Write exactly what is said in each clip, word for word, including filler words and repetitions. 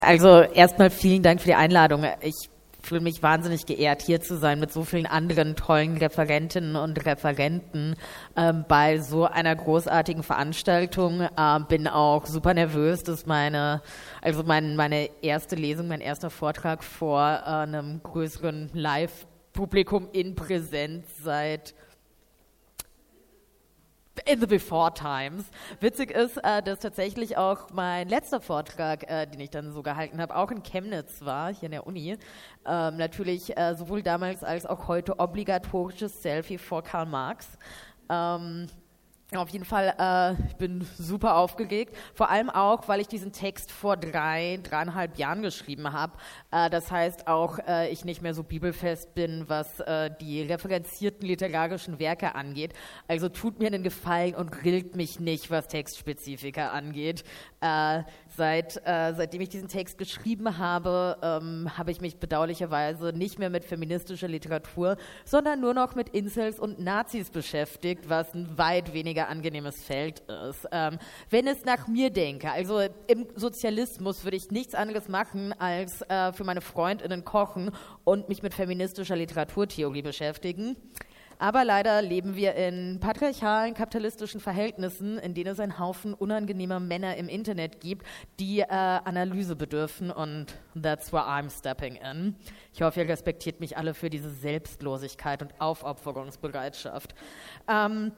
Also erstmal vielen Dank für die Einladung. Ich fühle mich wahnsinnig geehrt, hier zu sein mit so vielen anderen tollen Referentinnen und Referenten ähm, bei so einer großartigen Veranstaltung. Äh, bin auch super nervös, dass meine, also mein, meine erste Lesung, mein erster Vortrag vor äh, einem größeren Live-Publikum in Präsenz seit in the before times. Witzig ist, äh, dass tatsächlich auch mein letzter Vortrag, äh, den ich dann so gehalten habe, auch in Chemnitz war, hier in der Uni. Ähm, natürlich äh, sowohl damals als auch heute obligatorisches Selfie vor Karl Marx. Ähm, Auf jeden Fall, äh, ich bin super aufgeregt, vor allem auch, weil ich diesen Text vor drei, dreieinhalb Jahren geschrieben habe. Äh, das heißt auch, äh, ich nicht mehr so bibelfest bin, was äh, die referenzierten literarischen Werke angeht. Also tut mir einen Gefallen und grillt mich nicht, was Textspezifika angeht. Äh, seit, äh, seitdem ich diesen Text geschrieben habe, ähm, habe ich mich bedauerlicherweise nicht mehr mit feministischer Literatur, sondern nur noch mit Incels und Nazis beschäftigt, was ein weit weniger angenehmes Feld ist. Ähm, wenn es nach mir denke, also im Sozialismus würde ich nichts anderes machen, als äh, für meine FreundInnen kochen und mich mit feministischer Literaturtheorie beschäftigen. Aber leider leben wir in patriarchalen, kapitalistischen Verhältnissen, in denen es einen Haufen unangenehmer Männer im Internet gibt, die äh, Analyse bedürfen, und that's where I'm stepping in. Ich hoffe, ihr respektiert mich alle für diese Selbstlosigkeit und Aufopferungsbereitschaft. Ähm,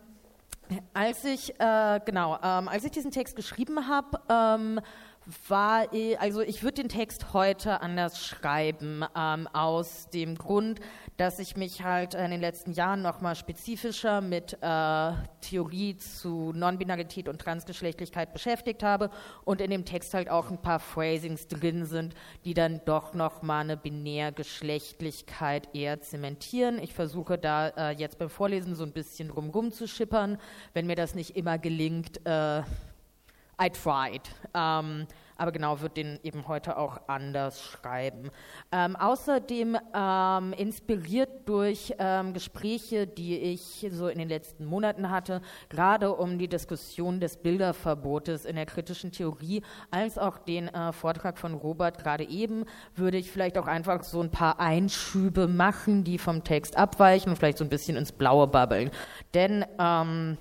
Als ich, äh, genau, ähm, als ich diesen Text geschrieben habe, ähm, war ich, also ich würde den Text heute anders schreiben, ähm, aus dem Grund, dass ich mich halt in den letzten Jahren nochmal spezifischer mit äh, Theorie zu Non-Binarität und Transgeschlechtlichkeit beschäftigt habe und in dem Text halt auch ein paar Phrasings drin sind, die dann doch nochmal eine Binärgeschlechtlichkeit eher zementieren. Ich versuche da äh, jetzt beim Vorlesen so ein bisschen drumrum zu schippern. Wenn mir das nicht immer gelingt, äh, I tried. Ähm, aber genau, wird den eben heute auch anders schreiben. Ähm, außerdem ähm, inspiriert durch ähm, Gespräche, die ich so in den letzten Monaten hatte, gerade um die Diskussion des Bilderverbotes in der kritischen Theorie, als auch den äh, Vortrag von Robert gerade eben, würde ich vielleicht auch einfach so ein paar Einschübe machen, die vom Text abweichen und vielleicht so ein bisschen ins Blaue babbeln. Denn ähm,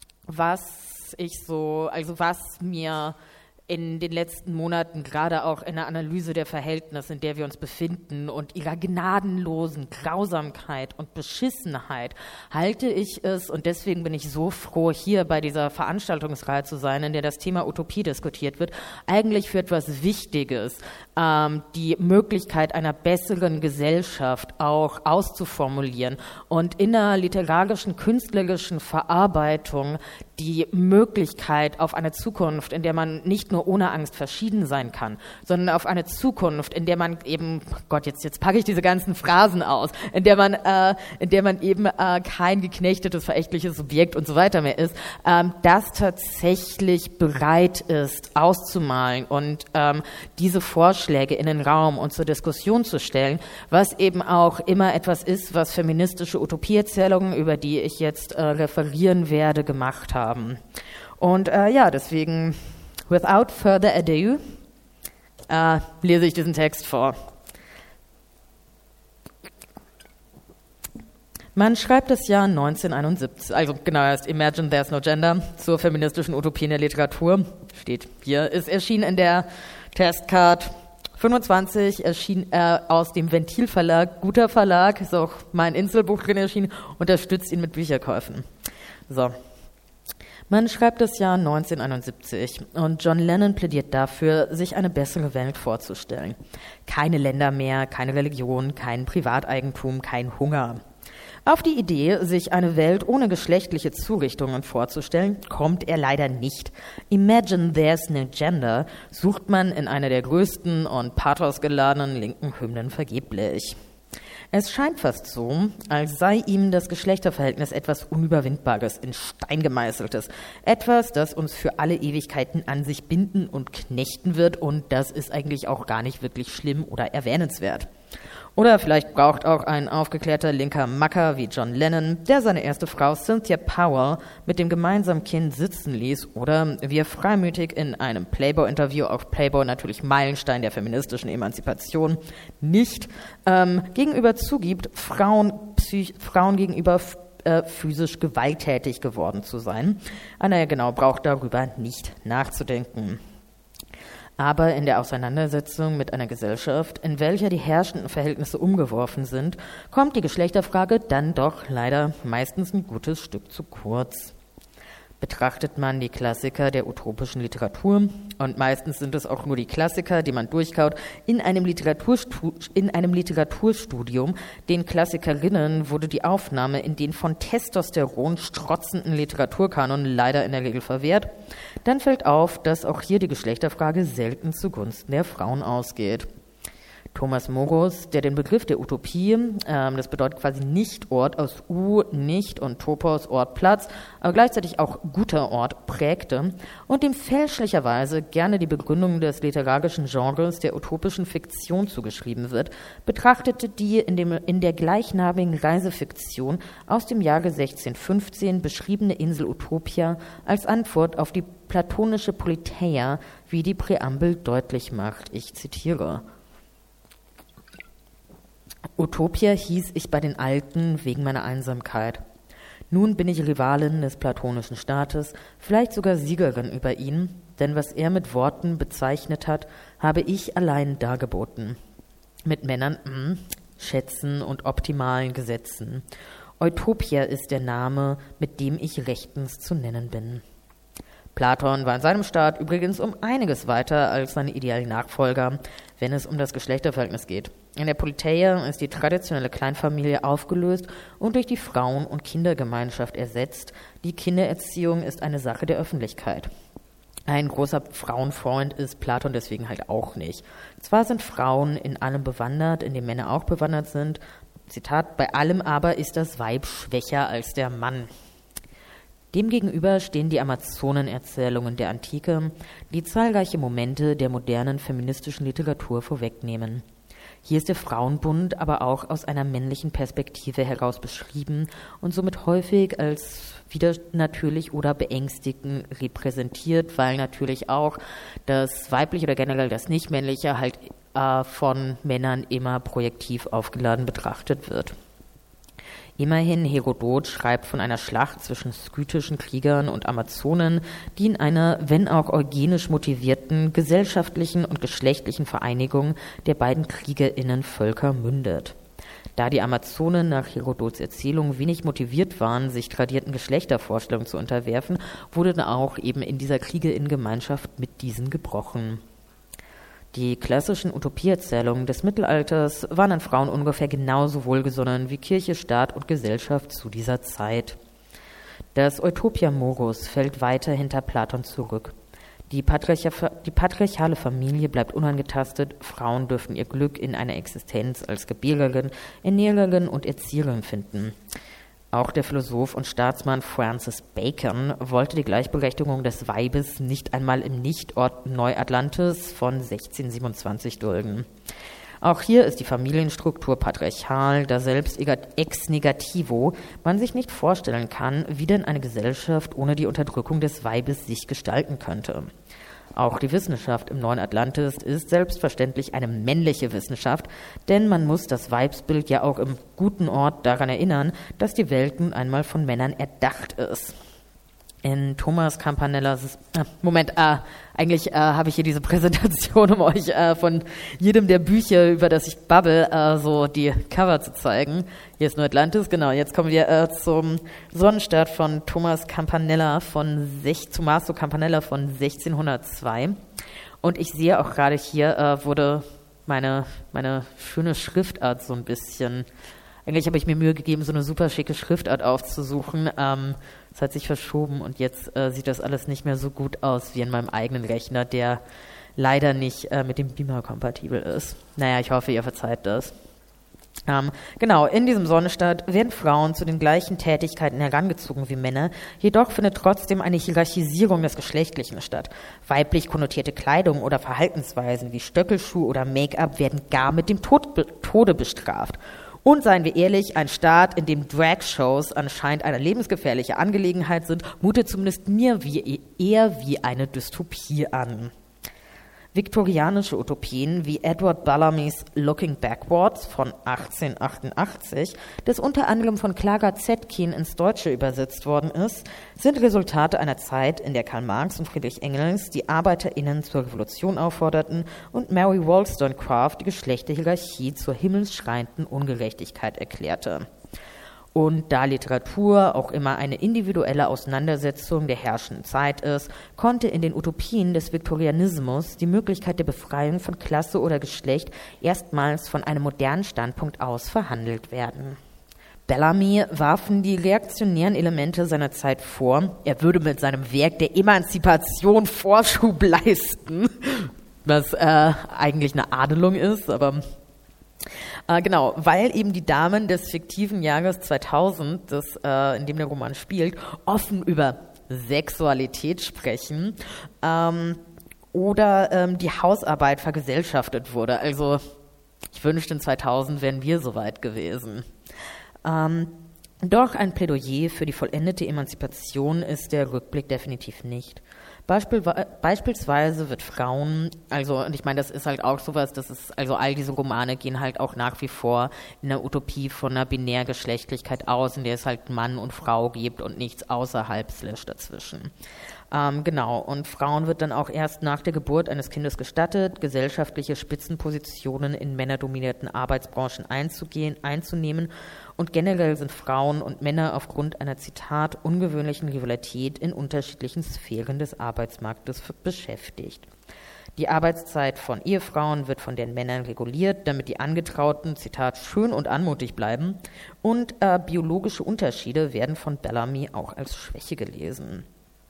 was ich so, also was mir in den letzten Monaten, gerade auch in der Analyse der Verhältnisse, in der wir uns befinden und ihrer gnadenlosen Grausamkeit und Beschissenheit, halte ich es, und deswegen bin ich so froh, hier bei dieser Veranstaltungsreihe zu sein, in der das Thema Utopie diskutiert wird, eigentlich für etwas Wichtiges, ähm, die Möglichkeit einer besseren Gesellschaft auch auszuformulieren und in einer literarischen, künstlerischen Verarbeitung die Möglichkeit auf eine Zukunft, in der man nicht nur ohne Angst verschieden sein kann, sondern auf eine Zukunft, in der man eben, Gott, jetzt jetzt packe ich diese ganzen Phrasen aus, in der man, äh, in der man eben äh, kein geknechtetes, verächtliches Subjekt und so weiter mehr ist, ähm, das tatsächlich bereit ist, auszumalen und ähm, diese Vorschläge in den Raum und zur Diskussion zu stellen, was eben auch immer etwas ist, was feministische Utopieerzählungen, über die ich jetzt äh, referieren werde, gemacht haben. Und äh, ja, deswegen, without further ado, äh, lese ich diesen Text vor. Man schreibt das Jahr neunzehnhunderteinundsiebzig, also genau, heißt Imagine There's No Gender, zur feministischen Utopie in der Literatur, steht hier, ist erschienen in der Testcard fünfundzwanzig, erschien äh, aus dem Ventil-Verlag, guter Verlag, ist auch mein Inselbuch drin erschienen, unterstützt ihn mit Bücherkäufen. So. Man schreibt das Jahr neunzehnhunderteinundsiebzig und John Lennon plädiert dafür, sich eine bessere Welt vorzustellen. Keine Länder mehr, keine Religion, kein Privateigentum, kein Hunger. Auf die Idee, sich eine Welt ohne geschlechtliche Zurichtungen vorzustellen, kommt er leider nicht. Imagine There's No Gender sucht man in einer der größten und pathosgeladenen linken Hymnen vergeblich. Es scheint fast so, als sei ihm das Geschlechterverhältnis etwas Unüberwindbares, in Stein gemeißeltes. Etwas, das uns für alle Ewigkeiten an sich binden und knechten wird, und das ist eigentlich auch gar nicht wirklich schlimm oder erwähnenswert. Oder vielleicht braucht auch ein aufgeklärter linker Macker wie John Lennon, der seine erste Frau Cynthia Powell mit dem gemeinsamen Kind sitzen ließ oder wie er freimütig in einem Playboy-Interview, auf Playboy natürlich Meilenstein der feministischen Emanzipation, nicht ähm, gegenüber zugibt, Frauen, psych, Frauen gegenüber äh, physisch gewalttätig geworden zu sein. Anna genau braucht darüber nicht nachzudenken. Aber in der Auseinandersetzung mit einer Gesellschaft, in welcher die herrschenden Verhältnisse umgeworfen sind, kommt die Geschlechterfrage dann doch leider meistens ein gutes Stück zu kurz. Betrachtet man die Klassiker der utopischen Literatur, und meistens sind es auch nur die Klassiker, die man durchkaut, in einem, Literaturstu- in einem Literaturstudium, den Klassikerinnen wurde die Aufnahme in den von Testosteron strotzenden Literaturkanon leider in der Regel verwehrt, dann fällt auf, dass auch hier die Geschlechterfrage selten zugunsten der Frauen ausgeht. Thomas Morus, der den Begriff der Utopie, ähm, das bedeutet quasi Nicht-Ort aus U, Nicht und Topos, Ort, Platz, aber gleichzeitig auch guter Ort, prägte und dem fälschlicherweise gerne die Begründung des literarischen Genres der utopischen Fiktion zugeschrieben wird, betrachtete die in, dem, in der gleichnamigen Reisefiktion aus dem Jahre sechzehnhundertfünfzehn beschriebene Insel Utopia als Antwort auf die platonische Politeia, wie die Präambel deutlich macht. Ich zitiere: Utopia hieß ich bei den Alten wegen meiner Einsamkeit. Nun bin ich Rivalin des platonischen Staates, vielleicht sogar Siegerin über ihn, denn was er mit Worten bezeichnet hat, habe ich allein dargeboten. Mit Männern, mh, Schätzen und optimalen Gesetzen. Utopia ist der Name, mit dem ich rechtens zu nennen bin. Platon war in seinem Staat übrigens um einiges weiter als seine idealen Nachfolger, wenn es um das Geschlechterverhältnis geht. In der Politeia ist die traditionelle Kleinfamilie aufgelöst und durch die Frauen- und Kindergemeinschaft ersetzt. Die Kindererziehung ist eine Sache der Öffentlichkeit. Ein großer Frauenfreund ist Platon deswegen halt auch nicht. Zwar sind Frauen in allem bewandert, in dem Männer auch bewandert sind. Zitat: Bei allem aber ist das Weib schwächer als der Mann. Demgegenüber stehen die Amazonenerzählungen der Antike, die zahlreiche Momente der modernen feministischen Literatur vorwegnehmen. Hier ist der Frauenbund aber auch aus einer männlichen Perspektive heraus beschrieben und somit häufig als widernatürlich oder beängstigend repräsentiert, weil natürlich auch das Weibliche oder generell das Nichtmännliche halt äh, von Männern immer projektiv aufgeladen betrachtet wird. Immerhin, Herodot schreibt von einer Schlacht zwischen skythischen Kriegern und Amazonen, die in einer, wenn auch eugenisch motivierten, gesellschaftlichen und geschlechtlichen Vereinigung der beiden KriegerInnen-Völker mündet. Da die Amazonen nach Herodots Erzählung wenig motiviert waren, sich tradierten Geschlechtervorstellungen zu unterwerfen, wurde dann auch eben in dieser KriegerInnen-Gemeinschaft mit diesen gebrochen. Die klassischen Utopieerzählungen des Mittelalters waren an Frauen ungefähr genauso wohlgesonnen wie Kirche, Staat und Gesellschaft zu dieser Zeit. Das Utopia Morus fällt weiter hinter Platon zurück. Die, Patriarcha- die patriarchale Familie bleibt unangetastet, Frauen dürfen ihr Glück in einer Existenz als Gebiererin, Ernährerin und Erzieherin finden. Auch der Philosoph und Staatsmann Francis Bacon wollte die Gleichberechtigung des Weibes nicht einmal im Nichtort Neuatlantis von sechzehnhundertsiebenundzwanzig dulden. Auch hier ist die Familienstruktur patriarchal, da selbst ex negativo man sich nicht vorstellen kann, wie denn eine Gesellschaft ohne die Unterdrückung des Weibes sich gestalten könnte. Auch die Wissenschaft im neuen Atlantis ist selbstverständlich eine männliche Wissenschaft, denn man muss das Weibsbild ja auch im guten Ort daran erinnern, dass die Welt nun einmal von Männern erdacht ist. In Thomas Campanellas, äh, Moment, äh, eigentlich äh, habe ich hier diese Präsentation, um euch äh, von jedem der Bücher, über das ich babbel, äh, so die Cover zu zeigen. Hier ist nur Atlantis, genau. Jetzt kommen wir äh, zum Sonnenstart von Thomas Campanella von sech, Tommaso Campanella von sechzehnhundertzwei. Und ich sehe auch gerade hier äh, wurde meine meine schöne Schriftart so ein bisschen. Eigentlich habe ich mir Mühe gegeben, so eine super schicke Schriftart aufzusuchen. Ähm, es hat sich verschoben und jetzt äh, sieht das alles nicht mehr so gut aus wie in meinem eigenen Rechner, der leider nicht äh, mit dem Beamer kompatibel ist. Naja, ich hoffe, ihr verzeiht das. Ähm, genau, in diesem Sonnenstaat werden Frauen zu den gleichen Tätigkeiten herangezogen wie Männer, jedoch findet trotzdem eine Hierarchisierung des Geschlechtlichen statt. Weiblich konnotierte Kleidung oder Verhaltensweisen wie Stöckelschuh oder Make-up werden gar mit dem Tod, be, Tode bestraft. Und seien wir ehrlich, ein Staat, in dem Drag-Shows anscheinend eine lebensgefährliche Angelegenheit sind, mutet zumindest mir wie, eher wie eine Dystopie an. Viktorianische Utopien wie Edward Bellamys Looking Backwards von achtzehnhundertachtundachtzig, das unter anderem von Clara Zetkin ins Deutsche übersetzt worden ist, sind Resultate einer Zeit, in der Karl Marx und Friedrich Engels die ArbeiterInnen zur Revolution aufforderten und Mary Wollstonecraft die Geschlechterhierarchie zur himmelschreienden Ungerechtigkeit erklärte. Und da Literatur auch immer eine individuelle Auseinandersetzung der herrschenden Zeit ist, konnte in den Utopien des Viktorianismus die Möglichkeit der Befreiung von Klasse oder Geschlecht erstmals von einem modernen Standpunkt aus verhandelt werden. Bellamy warfen die reaktionären Elemente seiner Zeit vor, er würde mit seinem Werk der Emanzipation Vorschub leisten, was äh, eigentlich eine Adelung ist, aber... Äh, genau, weil eben die Damen des fiktiven Jahres zweitausend, das, äh, in dem der Roman spielt, offen über Sexualität sprechen ähm, oder ähm, die Hausarbeit vergesellschaftet wurde. Also ich wünschte, in zweitausend wären wir soweit gewesen. Ähm, doch ein Plädoyer für die vollendete Emanzipation ist der Rückblick definitiv nicht. Beispiel, beispielsweise wird Frauen, also, und ich meine, das ist halt auch sowas, das ist, also all diese Romane gehen halt auch nach wie vor in der Utopie von einer Binärgeschlechtlichkeit aus, in der es halt Mann und Frau gibt und nichts außerhalb slash dazwischen. Ähm, genau, und Frauen wird dann auch erst nach der Geburt eines Kindes gestattet, gesellschaftliche Spitzenpositionen in männerdominierten Arbeitsbranchen einzugehen, einzunehmen. Und generell sind Frauen und Männer aufgrund einer, Zitat, ungewöhnlichen Rivalität in unterschiedlichen Sphären des Arbeitsmarktes beschäftigt. Die Arbeitszeit von Ehefrauen wird von den Männern reguliert, damit die Angetrauten, Zitat, schön und anmutig bleiben. Und äh, biologische Unterschiede werden von Bellamy auch als Schwäche gelesen.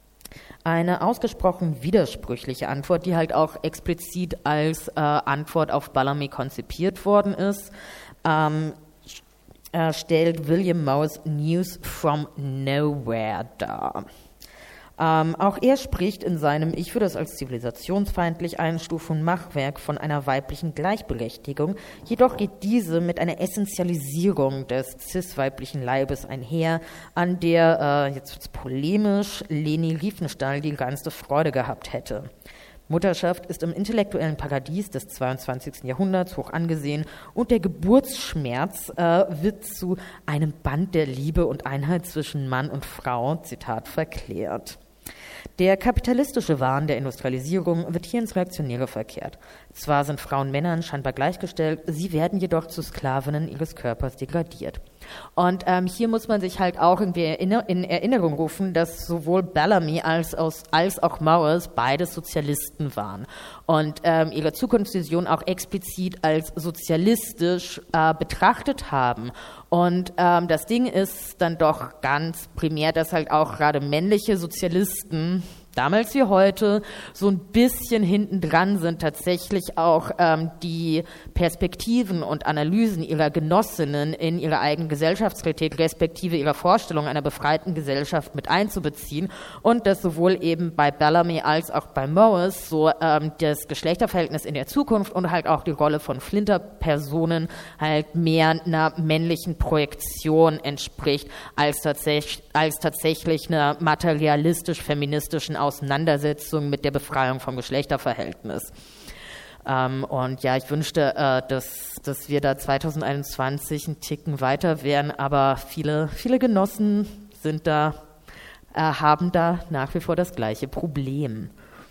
Eine ausgesprochen widersprüchliche Antwort, die halt auch explizit als äh, Antwort auf Bellamy konzipiert worden ist, ähm, äh, stellt William Morris News from Nowhere dar. Ähm, auch er spricht in seinem, ich würde es als zivilisationsfeindlich einstufen, Machwerk von einer weiblichen Gleichberechtigung, jedoch geht diese mit einer Essentialisierung des cis-weiblichen Leibes einher, an der, äh, jetzt wird's polemisch, Leni Riefenstahl die reinste Freude gehabt hätte. Mutterschaft ist im intellektuellen Paradies des zweiundzwanzigsten Jahrhunderts hoch angesehen und der Geburtsschmerz äh, wird zu einem Band der Liebe und Einheit zwischen Mann und Frau, Zitat, verklärt. Der kapitalistische Wahn der Industrialisierung wird hier ins Reaktionäre verkehrt. Zwar sind Frauen Männern scheinbar gleichgestellt, sie werden jedoch zu Sklavinnen ihres Körpers degradiert. Und ähm, hier muss man sich halt auch irgendwie erinner- in Erinnerung rufen, dass sowohl Bellamy als, aus, als auch Morris beides Sozialisten waren und ähm, ihre Zukunftsvision auch explizit als sozialistisch äh, betrachtet haben. Und ähm, das Ding ist dann doch ganz primär, dass halt auch gerade männliche Sozialisten, damals wie heute, so ein bisschen hinten dran sind, tatsächlich auch ähm, die Perspektiven und Analysen ihrer Genossinnen in ihre eigene Gesellschaftsrealität respektive ihrer Vorstellung einer befreiten Gesellschaft mit einzubeziehen und dass sowohl eben bei Bellamy als auch bei Morris so ähm, das Geschlechterverhältnis in der Zukunft und halt auch die Rolle von Flinterpersonen halt mehr einer männlichen Projektion entspricht als, tatsäch- als tatsächlich einer materialistisch-feministischen Auseinandersetzung mit der Befreiung vom Geschlechterverhältnis. Ähm, und ja, ich wünschte, äh, dass, dass wir da zwanzig einundzwanzig einen Ticken weiter wären, aber viele, viele Genossen sind da, äh, haben da nach wie vor das gleiche Problem.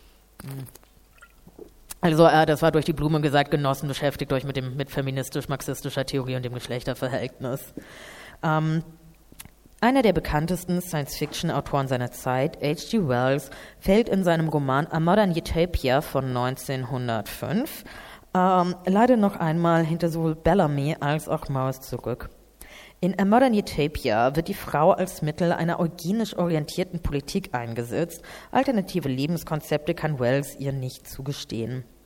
Also äh, das war durch die Blume gesagt, Genossen, beschäftigt euch mit dem mit feministisch-marxistischer Theorie und dem Geschlechterverhältnis. Ähm, Einer der bekanntesten Science-Fiction-Autoren seiner Zeit, H G Wells, fällt in seinem Roman A Modern Utopia von neunzehnhundertfünf ähm, leider noch einmal hinter sowohl Bellamy als auch Morris zurück. In A Modern Utopia wird die Frau als Mittel einer eugenisch orientierten Politik eingesetzt. Alternative Lebenskonzepte kann Wells ihr nicht zugestehen.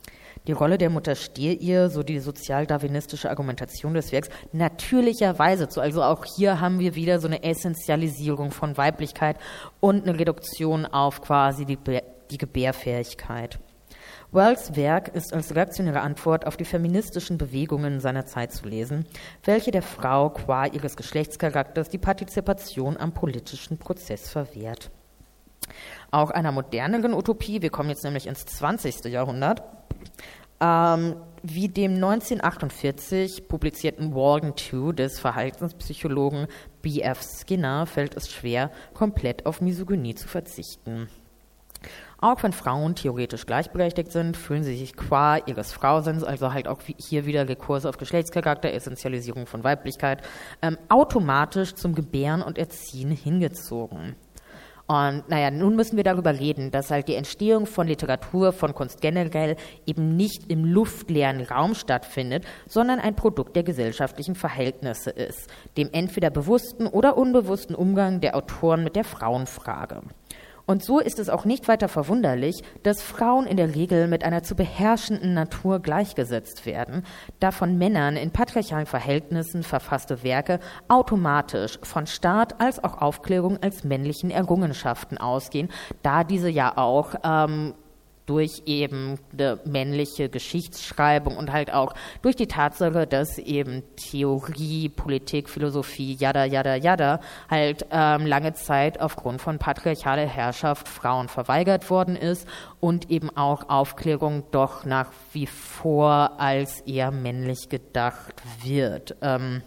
Die Rolle der Mutter stehe ihr, so die sozialdarwinistische Argumentation des Werks, natürlicherweise zu. Also auch hier haben wir wieder so eine Essentialisierung von Weiblichkeit und eine Reduktion auf quasi die, die Gebärfähigkeit. Wells Werk ist als reaktionäre Antwort auf die feministischen Bewegungen seiner Zeit zu lesen, welche der Frau qua ihres Geschlechtscharakters die Partizipation am politischen Prozess verwehrt. Auch einer moderneren Utopie, wir kommen jetzt nämlich ins zwanzigste Jahrhundert, ähm, wie dem neunzehnhundertachtundvierzig publizierten Walden zwei des Verhaltenspsychologen B F Skinner, fällt es schwer, komplett auf Misogynie zu verzichten. Auch wenn Frauen theoretisch gleichberechtigt sind, fühlen sie sich qua ihres Frauseins, also halt auch hier wieder Rekurse auf Geschlechtscharakter, Essentialisierung von Weiblichkeit, ähm, automatisch zum Gebären und Erziehen hingezogen. Und naja, nun müssen wir darüber reden, dass halt die Entstehung von Literatur, von Kunst generell eben nicht im luftleeren Raum stattfindet, sondern ein Produkt der gesellschaftlichen Verhältnisse ist, dem entweder bewussten oder unbewussten Umgang der Autoren mit der Frauenfrage. Und so ist es auch nicht weiter verwunderlich, dass Frauen in der Regel mit einer zu beherrschenden Natur gleichgesetzt werden, da von Männern in patriarchalen Verhältnissen verfasste Werke automatisch von Staat als auch Aufklärung als männlichen Errungenschaften ausgehen, da diese ja auch ähm, durch eben eine männliche Geschichtsschreibung und halt auch durch die Tatsache, dass eben Theorie, Politik, Philosophie, jada, jada, jada, halt ähm, lange Zeit aufgrund von patriarchaler Herrschaft Frauen verweigert worden ist und eben auch Aufklärung doch nach wie vor als eher männlich gedacht wird. Ähm,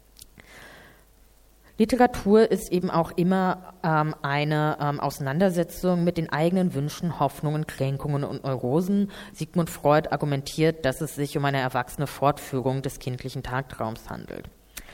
Literatur ist eben auch immer ähm, eine ähm, Auseinandersetzung mit den eigenen Wünschen, Hoffnungen, Kränkungen und Neurosen. Sigmund Freud argumentiert, dass es sich um eine erwachsene Fortführung des kindlichen Tagtraums handelt.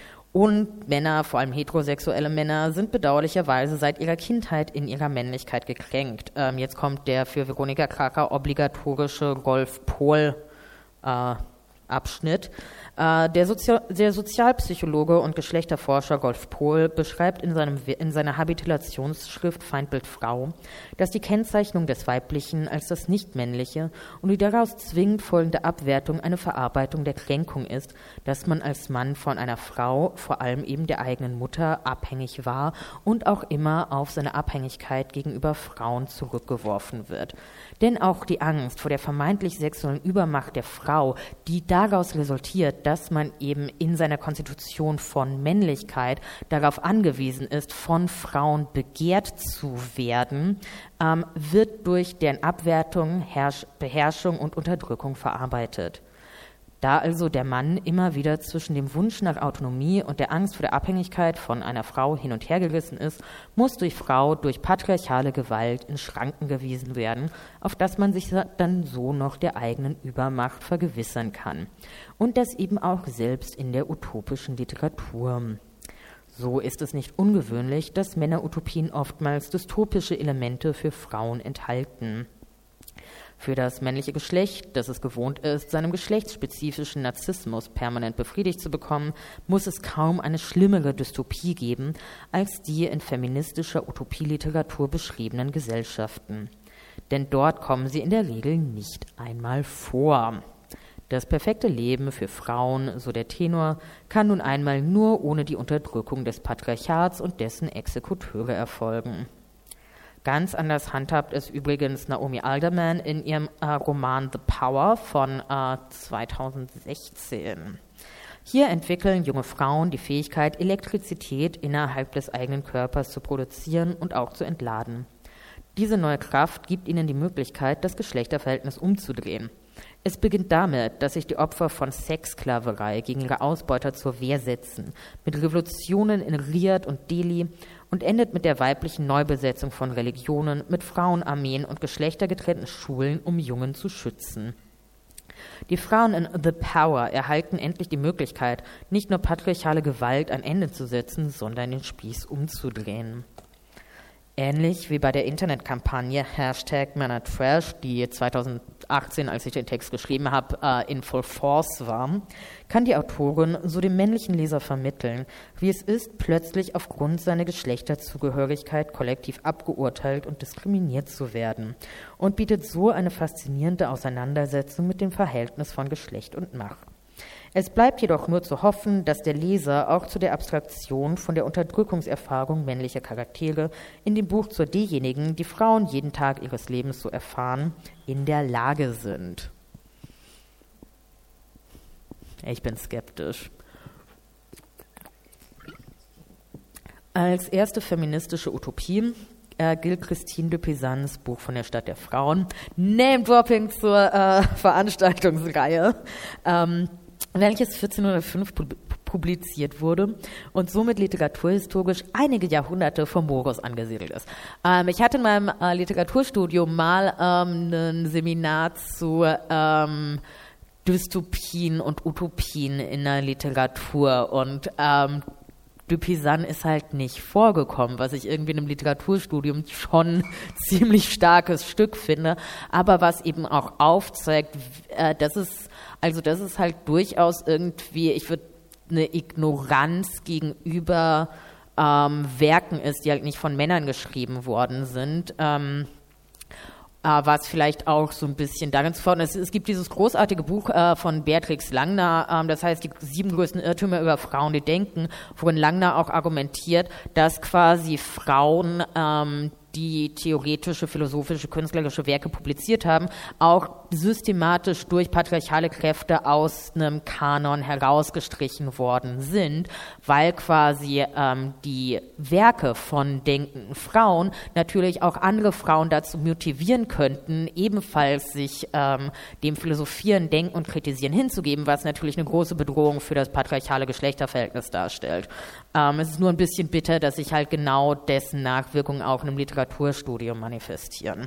Und Männer, vor allem heterosexuelle Männer, sind bedauerlicherweise seit ihrer Kindheit in ihrer Männlichkeit gekränkt. Ähm, jetzt kommt der für Veronika Kraker obligatorische Rolf Pohl äh, Abschnitt. Äh, der, Sozi- der Sozialpsychologe und Geschlechterforscher Rolf Pohl beschreibt in, seinem, in seiner Habilitationsschrift Feindbild Frau, dass die Kennzeichnung des Weiblichen als das Nichtmännliche und die daraus zwingend folgende Abwertung eine Verarbeitung der Kränkung ist, dass man als Mann von einer Frau, vor allem eben der eigenen Mutter, abhängig war und auch immer auf seine Abhängigkeit gegenüber Frauen zurückgeworfen wird. Denn auch die Angst vor der vermeintlich sexuellen Übermacht der Frau, die daraus resultiert, dass man eben in seiner Konstitution von Männlichkeit darauf angewiesen ist, von Frauen begehrt zu werden, ähm, wird durch deren Abwertung, Herrsch- Beherrschung und Unterdrückung verarbeitet. Da also der Mann immer wieder zwischen dem Wunsch nach Autonomie und der Angst vor der Abhängigkeit von einer Frau hin und her gerissen ist, muss durch Frau durch patriarchale Gewalt in Schranken gewiesen werden, auf das man sich dann so noch der eigenen Übermacht vergewissern kann. Und das eben auch selbst in der utopischen Literatur. So ist es nicht ungewöhnlich, dass Männerutopien oftmals dystopische Elemente für Frauen enthalten. Für das männliche Geschlecht, das es gewohnt ist, seinem geschlechtsspezifischen Narzissmus permanent befriedigt zu bekommen, muss es kaum eine schlimmere Dystopie geben als die in feministischer Utopieliteratur beschriebenen Gesellschaften. Denn dort kommen sie in der Regel nicht einmal vor. Das perfekte Leben für Frauen, so der Tenor, kann nun einmal nur ohne die Unterdrückung des Patriarchats und dessen Exekuteure erfolgen. Ganz anders handhabt es übrigens Naomi Alderman in ihrem äh, Roman The Power von äh, zweitausendsechzehn. Hier entwickeln junge Frauen die Fähigkeit, Elektrizität innerhalb des eigenen Körpers zu produzieren und auch zu entladen. Diese neue Kraft gibt ihnen die Möglichkeit, das Geschlechterverhältnis umzudrehen. Es beginnt damit, dass sich die Opfer von Sexsklaverei gegen ihre Ausbeuter zur Wehr setzen, mit Revolutionen in Riyadh und Delhi, und endet mit der weiblichen Neubesetzung von Religionen, mit Frauenarmeen und geschlechtergetrennten Schulen, um Jungen zu schützen. Die Frauen in The Power erhalten endlich die Möglichkeit, nicht nur patriarchale Gewalt ein Ende zu setzen, sondern den Spieß umzudrehen. Ähnlich wie bei der Internetkampagne Hashtag MannerTrash, die zweitausendachtzehn, als ich den Text geschrieben habe, äh, in Full Force war, kann die Autorin so dem männlichen Leser vermitteln, wie es ist, plötzlich aufgrund seiner Geschlechterzugehörigkeit kollektiv abgeurteilt und diskriminiert zu werden, und bietet so eine faszinierende Auseinandersetzung mit dem Verhältnis von Geschlecht und Macht. Es bleibt jedoch nur zu hoffen, dass der Leser auch zu der Abstraktion von der Unterdrückungserfahrung männlicher Charaktere in dem Buch zu derjenigen, die Frauen jeden Tag ihres Lebens so erfahren, in der Lage sind. Ich bin skeptisch. Als erste feministische Utopie äh, gilt Christine de Pizans Buch von der Stadt der Frauen, Name-Dropping zur äh, Veranstaltungsreihe, ähm, welches vierzehnhundertfünf publiziert wurde und somit literaturhistorisch einige Jahrhunderte vom Morus angesiedelt ist. Ähm, ich hatte in meinem äh, Literaturstudium mal ähm, ein Seminar zu ähm, Dystopien und Utopien in der Literatur, und ähm, de Pizan ist halt nicht vorgekommen, was ich irgendwie in einem Literaturstudium schon ziemlich starkes Stück finde, aber was eben auch aufzeigt, äh, dass es Also das ist halt durchaus irgendwie, ich würde eine Ignoranz gegenüber ähm, Werken ist, die halt nicht von Männern geschrieben worden sind, ähm, äh, was vielleicht auch so ein bisschen darin zu fordern ist. Es gibt dieses großartige Buch äh, von Beatrix Langner, ähm, das heißt die sieben größten Irrtümer über Frauen, die denken, worin Langner auch argumentiert, dass quasi Frauen, ähm, die theoretische, philosophische, künstlerische Werke publiziert haben, auch systematisch durch patriarchale Kräfte aus einem Kanon herausgestrichen worden sind, weil quasi ähm, die Werke von denkenden Frauen natürlich auch andere Frauen dazu motivieren könnten, ebenfalls sich ähm, dem Philosophieren, Denken und Kritisieren hinzugeben, was natürlich eine große Bedrohung für das patriarchale Geschlechterverhältnis darstellt. Ähm, es ist nur ein bisschen bitter, dass sich halt genau dessen Nachwirkungen auch in einem Literaturstudium manifestieren.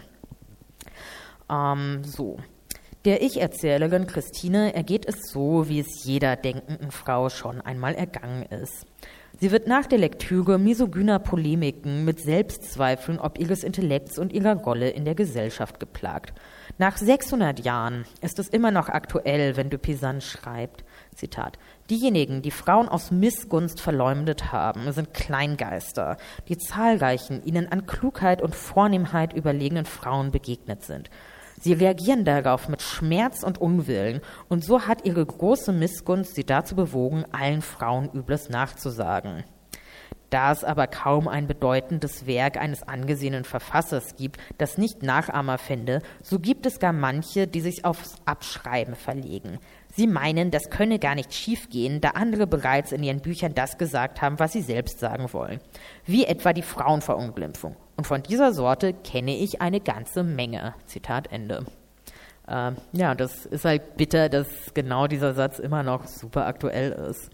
Ähm, so. Der Ich-Erzählerin Christine ergeht es so, wie es jeder denkenden Frau schon einmal ergangen ist. Sie wird nach der Lektüre misogyner Polemiken mit Selbstzweifeln ob ihres Intellekts und ihrer Rolle in der Gesellschaft geplagt. Nach sechshundert Jahren ist es immer noch aktuell, wenn de Pizan schreibt, Zitat, diejenigen, die Frauen aus Missgunst verleumdet haben, sind Kleingeister, die zahlreichen, ihnen an Klugheit und Vornehmheit überlegenen Frauen begegnet sind. Sie reagieren darauf mit Schmerz und Unwillen, und so hat ihre große Missgunst sie dazu bewogen, allen Frauen Übles nachzusagen. Da es aber kaum ein bedeutendes Werk eines angesehenen Verfassers gibt, das nicht Nachahmer fände, so gibt es gar manche, die sich aufs Abschreiben verlegen. Sie meinen, das könne gar nicht schiefgehen, da andere bereits in ihren Büchern das gesagt haben, was sie selbst sagen wollen. Wie etwa die Frauenverunglimpfung. Und von dieser Sorte kenne ich eine ganze Menge. Zitat Ende. Äh, ja, das ist halt bitter, dass genau dieser Satz immer noch super aktuell ist.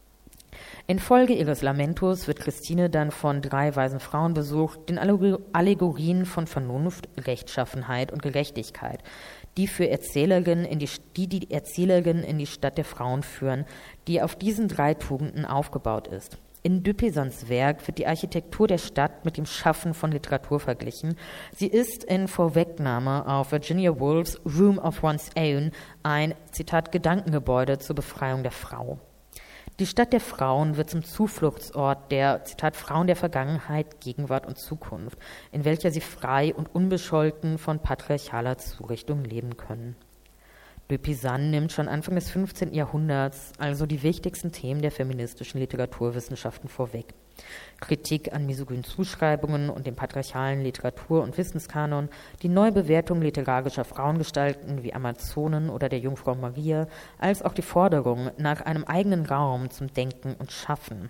Infolge ihres Lamentos wird Christine dann von drei weisen Frauen besucht, den Allegorien von Vernunft, Rechtschaffenheit und Gerechtigkeit, die für Erzählerinnen in die, die die Erzählerin in die Stadt der Frauen führen, die auf diesen drei Tugenden aufgebaut ist. In de Pizans Werk wird die Architektur der Stadt mit dem Schaffen von Literatur verglichen. Sie ist in Vorwegnahme auf Virginia Woolfs Room of One's Own ein, Zitat, Gedankengebäude zur Befreiung der Frau. Die Stadt der Frauen wird zum Zufluchtsort der, Zitat, Frauen der Vergangenheit, Gegenwart und Zukunft, in welcher sie frei und unbescholten von patriarchaler Zurichtung leben können. De Pizan nimmt schon Anfang des fünfzehnten Jahrhunderts also die wichtigsten Themen der feministischen Literaturwissenschaften vorweg. Kritik an misogynen Zuschreibungen und dem patriarchalen Literatur- und Wissenskanon, die Neubewertung literarischer Frauengestalten wie Amazonen oder der Jungfrau Maria, als auch die Forderung nach einem eigenen Raum zum Denken und Schaffen.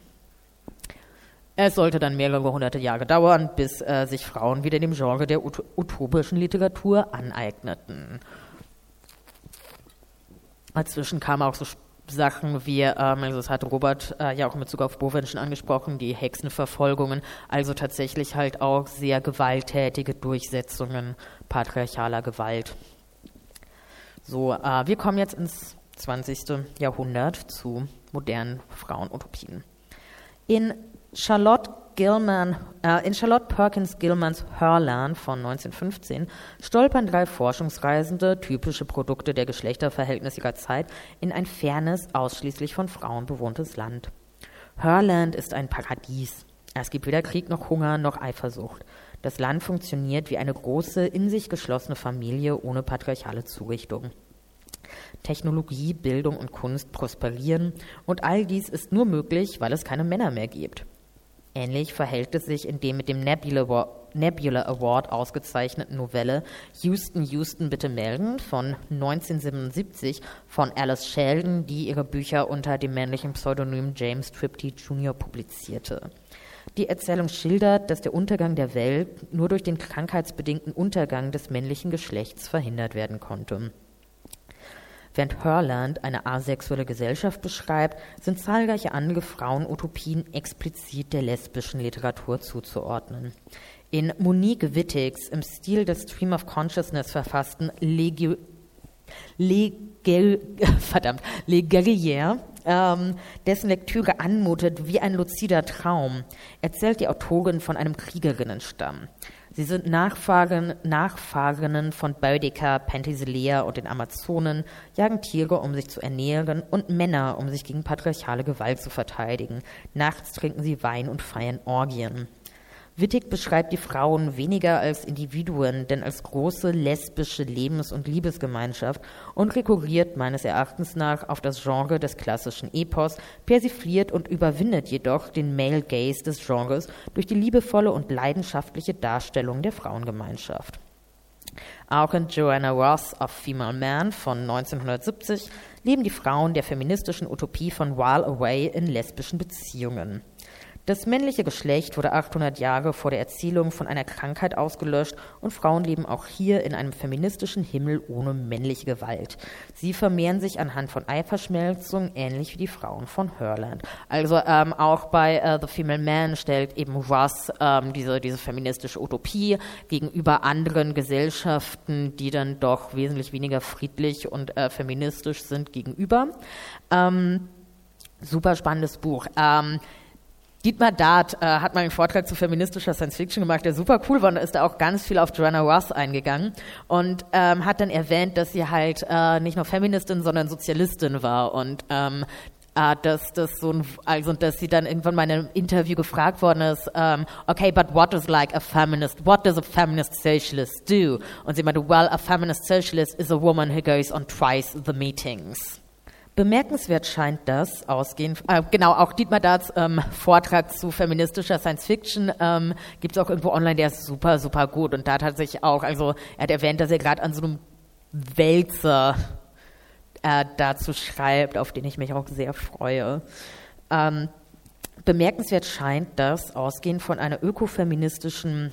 Es sollte dann mehrere hunderte Jahre dauern, bis äh, sich Frauen wieder dem Genre der ut- utopischen Literatur aneigneten. Dazwischen kamen auch so Sachen wie, ähm, also das hat Robert äh, ja auch in Bezug auf Boven schon angesprochen, die Hexenverfolgungen, also tatsächlich halt auch sehr gewalttätige Durchsetzungen patriarchaler Gewalt. So, äh, wir kommen jetzt ins zwanzigsten Jahrhundert zu modernen Frauenutopien. In Charlotte Gilman, äh, in Charlotte Perkins Gilmans Herland von neunzehnhundertfünfzehn stolpern drei Forschungsreisende, typische Produkte der Geschlechterverhältnisse ihrer Zeit, in ein fernes, ausschließlich von Frauen bewohntes Land. Herland ist ein Paradies. Es gibt weder Krieg noch Hunger noch Eifersucht. Das Land funktioniert wie eine große, in sich geschlossene Familie ohne patriarchale Zurichtung. Technologie, Bildung und Kunst prosperieren und all dies ist nur möglich, weil es keine Männer mehr gibt. Ähnlich verhält es sich in dem mit dem Nebula, Nebula Award ausgezeichneten Novelle Houston, Houston, bitte melden von neunzehnhundertsiebenundsiebzig von Alice Sheldon, die ihre Bücher unter dem männlichen Pseudonym James Tripty Junior publizierte. Die Erzählung schildert, dass der Untergang der Welt nur durch den krankheitsbedingten Untergang des männlichen Geschlechts verhindert werden konnte. Während Herland eine asexuelle Gesellschaft beschreibt, sind zahlreiche andere Frauenutopien explizit der lesbischen Literatur zuzuordnen. In Monique Wittigs im Stil des Stream of Consciousness verfassten Le, Le, Le, verdammt, Le Guerrière, ähm, dessen Lektüre anmutet wie ein luzider Traum, erzählt die Autorin von einem Kriegerinnenstamm. Sie sind Nachfahren, Nachfahrinnen von Baedeker, Penthesilea und den Amazonen, jagen Tiere, um sich zu ernähren, und Männer, um sich gegen patriarchale Gewalt zu verteidigen. Nachts trinken sie Wein und feiern Orgien. Wittig beschreibt die Frauen weniger als Individuen, denn als große lesbische Lebens- und Liebesgemeinschaft und rekurriert meines Erachtens nach auf das Genre des klassischen Epos, persifliert und überwindet jedoch den Male Gaze des Genres durch die liebevolle und leidenschaftliche Darstellung der Frauengemeinschaft. Auch in Joanna Ross of Female Man von neunzehnhundertsiebzig leben die Frauen der feministischen Utopie von While Away in lesbischen Beziehungen. Das männliche Geschlecht wurde achthundert Jahre vor der Erzählung von einer Krankheit ausgelöscht und Frauen leben auch hier in einem feministischen Himmel ohne männliche Gewalt. Sie vermehren sich anhand von Eiverschmelzung, ähnlich wie die Frauen von Herland. Also ähm, auch bei äh, The Female Man stellt eben Ross ähm, diese, diese feministische Utopie gegenüber anderen Gesellschaften, die dann doch wesentlich weniger friedlich und äh, feministisch sind, gegenüber. Ähm, super spannendes Buch. Ähm, Dietmar Dart äh, hat mal einen Vortrag zu feministischer Science-Fiction gemacht, der super cool war, und da ist da auch ganz viel auf Joanna Ross eingegangen und ähm, hat dann erwähnt, dass sie halt äh, nicht nur Feministin, sondern Sozialistin war und ähm, äh, dass das so ein, also dass sie dann irgendwann mal in einem Interview gefragt worden ist, ähm, okay, but what is like a feminist, what does a feminist socialist do? Und sie meinte, well, a feminist socialist is a woman who goes on twice the meetings. Bemerkenswert scheint das, ausgehend, äh, genau, auch Dietmar Darts ähm, Vortrag zu feministischer Science-Fiction ähm, gibt es auch irgendwo online, der ist super, super gut. Und Dart hat sich auch, also er hat erwähnt, dass er gerade an so einem Wälzer äh, dazu schreibt, auf den ich mich auch sehr freue. Ähm, bemerkenswert scheint das, ausgehend von einer ökofeministischen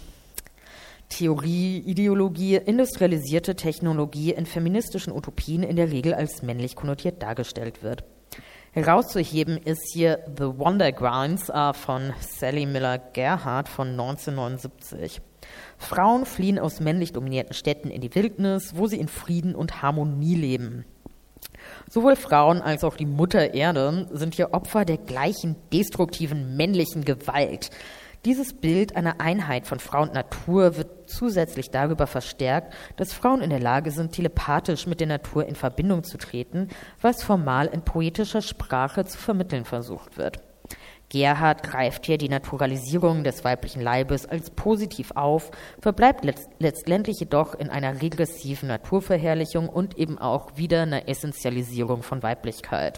Theorie, Ideologie, industrialisierte Technologie in feministischen Utopien in der Regel als männlich konnotiert dargestellt wird. Herauszuheben ist hier The Wondergrounds äh, von Sally Miller Gerhardt von neunzehnhundertneunundsiebzig. Frauen fliehen aus männlich dominierten Städten in die Wildnis, wo sie in Frieden und Harmonie leben. Sowohl Frauen als auch die Mutter Erde sind hier Opfer der gleichen destruktiven männlichen Gewalt. Dieses Bild einer Einheit von Frau und Natur wird zusätzlich darüber verstärkt, dass Frauen in der Lage sind, telepathisch mit der Natur in Verbindung zu treten, was formal in poetischer Sprache zu vermitteln versucht wird. Gerhardt greift hier die Naturalisierung des weiblichen Leibes als positiv auf, verbleibt letzt- letztendlich jedoch in einer regressiven Naturverherrlichung und eben auch wieder einer Essentialisierung von Weiblichkeit.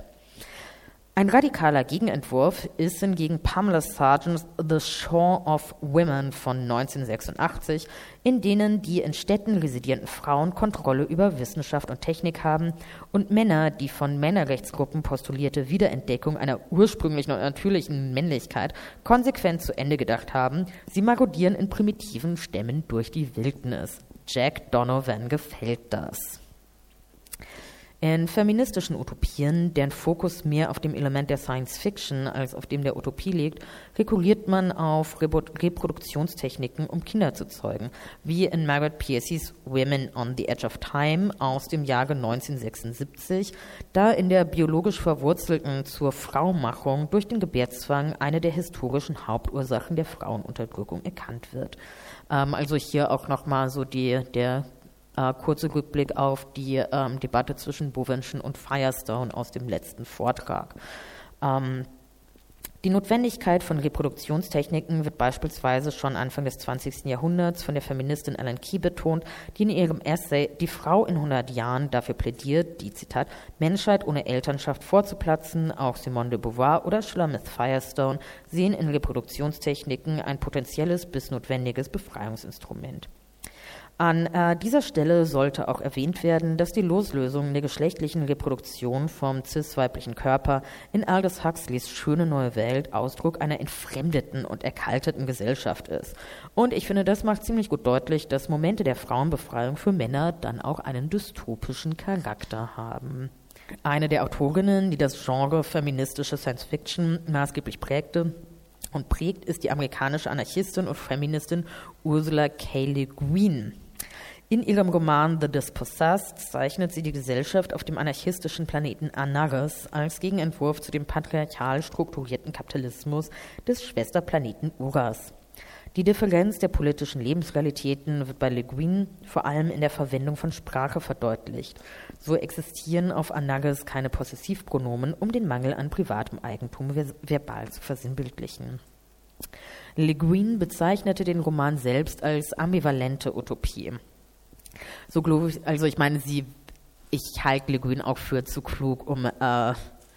Ein radikaler Gegenentwurf ist hingegen Pamela Sargents The Shore of Women von neunzehnhundertsechsundachtzig, in denen die in Städten residierenden Frauen Kontrolle über Wissenschaft und Technik haben und Männer die von Männerrechtsgruppen postulierte Wiederentdeckung einer ursprünglichen und natürlichen Männlichkeit konsequent zu Ende gedacht haben. Sie marodieren in primitiven Stämmen durch die Wildnis. Jack Donovan gefällt das. In feministischen Utopien, deren Fokus mehr auf dem Element der Science Fiction als auf dem der Utopie liegt, rekurriert man auf Reproduktionstechniken, um Kinder zu zeugen, wie in Margaret Piercy's Women on the Edge of Time aus dem Jahre neunzehnhundertsechsundsiebzig, da in der biologisch Verwurzelten zur Fraumachung durch den Gebärzwang eine der historischen Hauptursachen der Frauenunterdrückung erkannt wird. Ähm, also hier auch nochmal so die, der Uh, kurzer Rückblick auf die ähm, Debatte zwischen Bovenschen und Firestone aus dem letzten Vortrag. Ähm, die Notwendigkeit von Reproduktionstechniken wird beispielsweise schon Anfang des zwanzigsten Jahrhunderts von der Feministin Ellen Key betont, die in ihrem Essay »Die Frau in hundert Jahren« dafür plädiert, die, Zitat, »Menschheit ohne Elternschaft vorzuplatzen«. Auch Simone de Beauvoir oder Shulamith Firestone sehen in Reproduktionstechniken ein potenzielles bis notwendiges Befreiungsinstrument. An äh, dieser Stelle sollte auch erwähnt werden, dass die Loslösung der geschlechtlichen Reproduktion vom cis-weiblichen Körper in Aldous Huxleys Schöne neue Welt Ausdruck einer entfremdeten und erkalteten Gesellschaft ist. Und ich finde, das macht ziemlich gut deutlich, dass Momente der Frauenbefreiung für Männer dann auch einen dystopischen Charakter haben. Eine der Autorinnen, die das Genre feministische Science Fiction maßgeblich prägte und prägt, ist die amerikanische Anarchistin und Feministin Ursula K. Le Guin. In ihrem Roman The Dispossessed zeichnet sie die Gesellschaft auf dem anarchistischen Planeten Anarres als Gegenentwurf zu dem patriarchal strukturierten Kapitalismus des Schwesterplaneten Uras. Die Differenz der politischen Lebensrealitäten wird bei Le Guin vor allem in der Verwendung von Sprache verdeutlicht. So existieren auf Anarres keine Possessivpronomen, um den Mangel an privatem Eigentum verbal zu versinnbildlichen. Le Guin bezeichnete den Roman selbst als ambivalente Utopie. So glaube ich, also ich meine, sie, ich halte Le Guin auch für zu klug, um äh,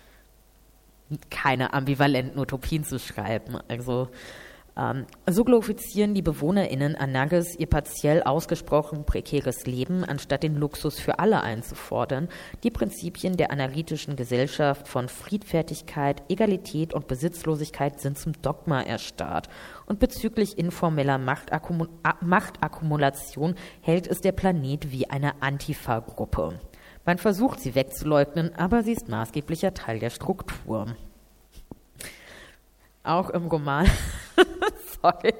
keine ambivalenten Utopien zu schreiben. Also ähm, so glorifizieren die BewohnerInnen Anarres ihr partiell ausgesprochen prekäres Leben, anstatt den Luxus für alle einzufordern. Die Prinzipien der anarchistischen Gesellschaft von Friedfertigkeit, Egalität und Besitzlosigkeit sind zum Dogma erstarrt. Und bezüglich informeller Machtakkumu- Machtakkumulation hält es der Planet wie eine Antifa-Gruppe. Man versucht, sie wegzuleugnen, aber sie ist maßgeblicher Teil der Struktur. Auch im Roman... Sorry.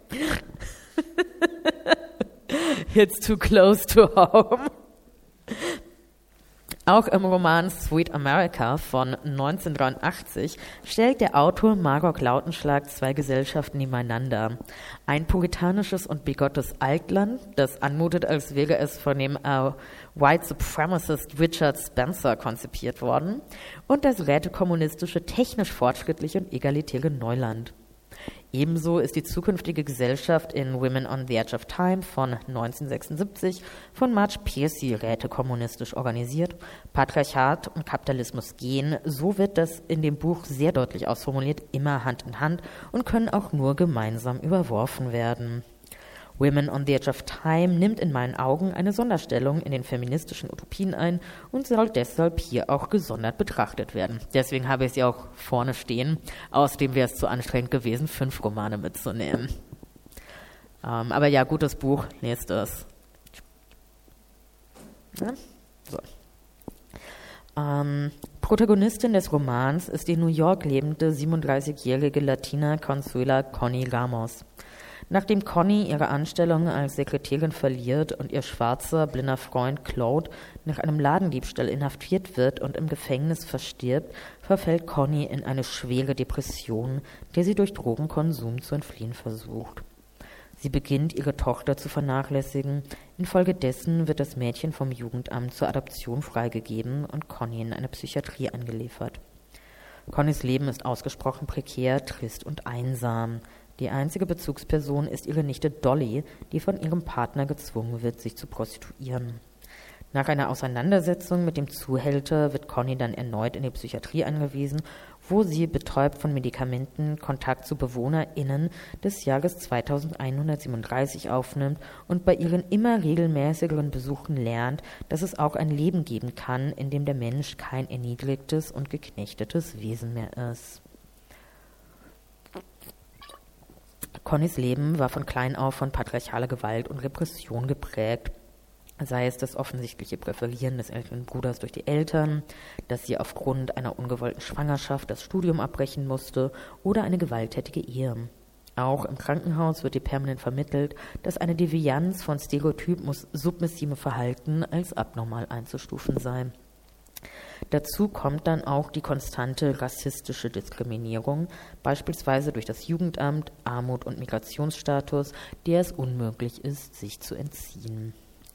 It's too close to home. Auch im Roman Sweet America von neunzehnhundertdreiundachtzig stellt der Autor Margot Lautenschlag zwei Gesellschaften nebeneinander. Ein puritanisches und bigottes Altland, das anmutet, als wäre es von dem äh, White Supremacist Richard Spencer konzipiert worden, und das rätekommunistische, technisch fortschrittliche und egalitäre Neuland. Ebenso ist die zukünftige Gesellschaft in Women on the Edge of Time von neunzehnhundertsechsundsiebzig von Marge Piercy rätekommunistisch organisiert. Patriarchat und Kapitalismus gehen, so wird das in dem Buch sehr deutlich ausformuliert, immer Hand in Hand und können auch nur gemeinsam überworfen werden. Women on the Edge of Time nimmt in meinen Augen eine Sonderstellung in den feministischen Utopien ein und soll deshalb hier auch gesondert betrachtet werden. Deswegen habe ich sie auch vorne stehen. Außerdem wäre es zu anstrengend gewesen, fünf Romane mitzunehmen. Ähm, aber ja, gutes Buch, nächstes. Ja? So. Ähm, Protagonistin des Romans ist die New York lebende siebenunddreißigjährige Latina Consuela Connie Ramos. Nachdem Connie ihre Anstellung als Sekretärin verliert und ihr schwarzer, blinder Freund Claude nach einem Ladendiebstahl inhaftiert wird und im Gefängnis verstirbt, verfällt Connie in eine schwere Depression, der sie durch Drogenkonsum zu entfliehen versucht. Sie beginnt, ihre Tochter zu vernachlässigen. Infolgedessen wird das Mädchen vom Jugendamt zur Adoption freigegeben und Connie in eine Psychiatrie eingeliefert. Connies Leben ist ausgesprochen prekär, trist und einsam. Die einzige Bezugsperson ist ihre Nichte Dolly, die von ihrem Partner gezwungen wird, sich zu prostituieren. Nach einer Auseinandersetzung mit dem Zuhälter wird Connie dann erneut in die Psychiatrie eingewiesen, wo sie, betäubt von Medikamenten, Kontakt zu BewohnerInnen des Jahres zweitausendeinhundertsiebenunddreißig aufnimmt und bei ihren immer regelmäßigeren Besuchen lernt, dass es auch ein Leben geben kann, in dem der Mensch kein erniedrigtes und geknechtetes Wesen mehr ist. Connies Leben war von klein auf von patriarchaler Gewalt und Repression geprägt. sei es das offensichtliche Präferieren des älteren Bruders durch die Eltern, dass sie aufgrund einer ungewollten Schwangerschaft das Studium abbrechen musste oder eine gewalttätige Ehe. Auch im Krankenhaus wird ihr permanent vermittelt, dass eine Devianz von Stereotyp submissivem Verhalten als abnormal einzustufen sei. Dazu kommt dann auch die konstante rassistische Diskriminierung, beispielsweise durch das Jugendamt, Armut und Migrationsstatus, der es unmöglich ist, sich zu entziehen.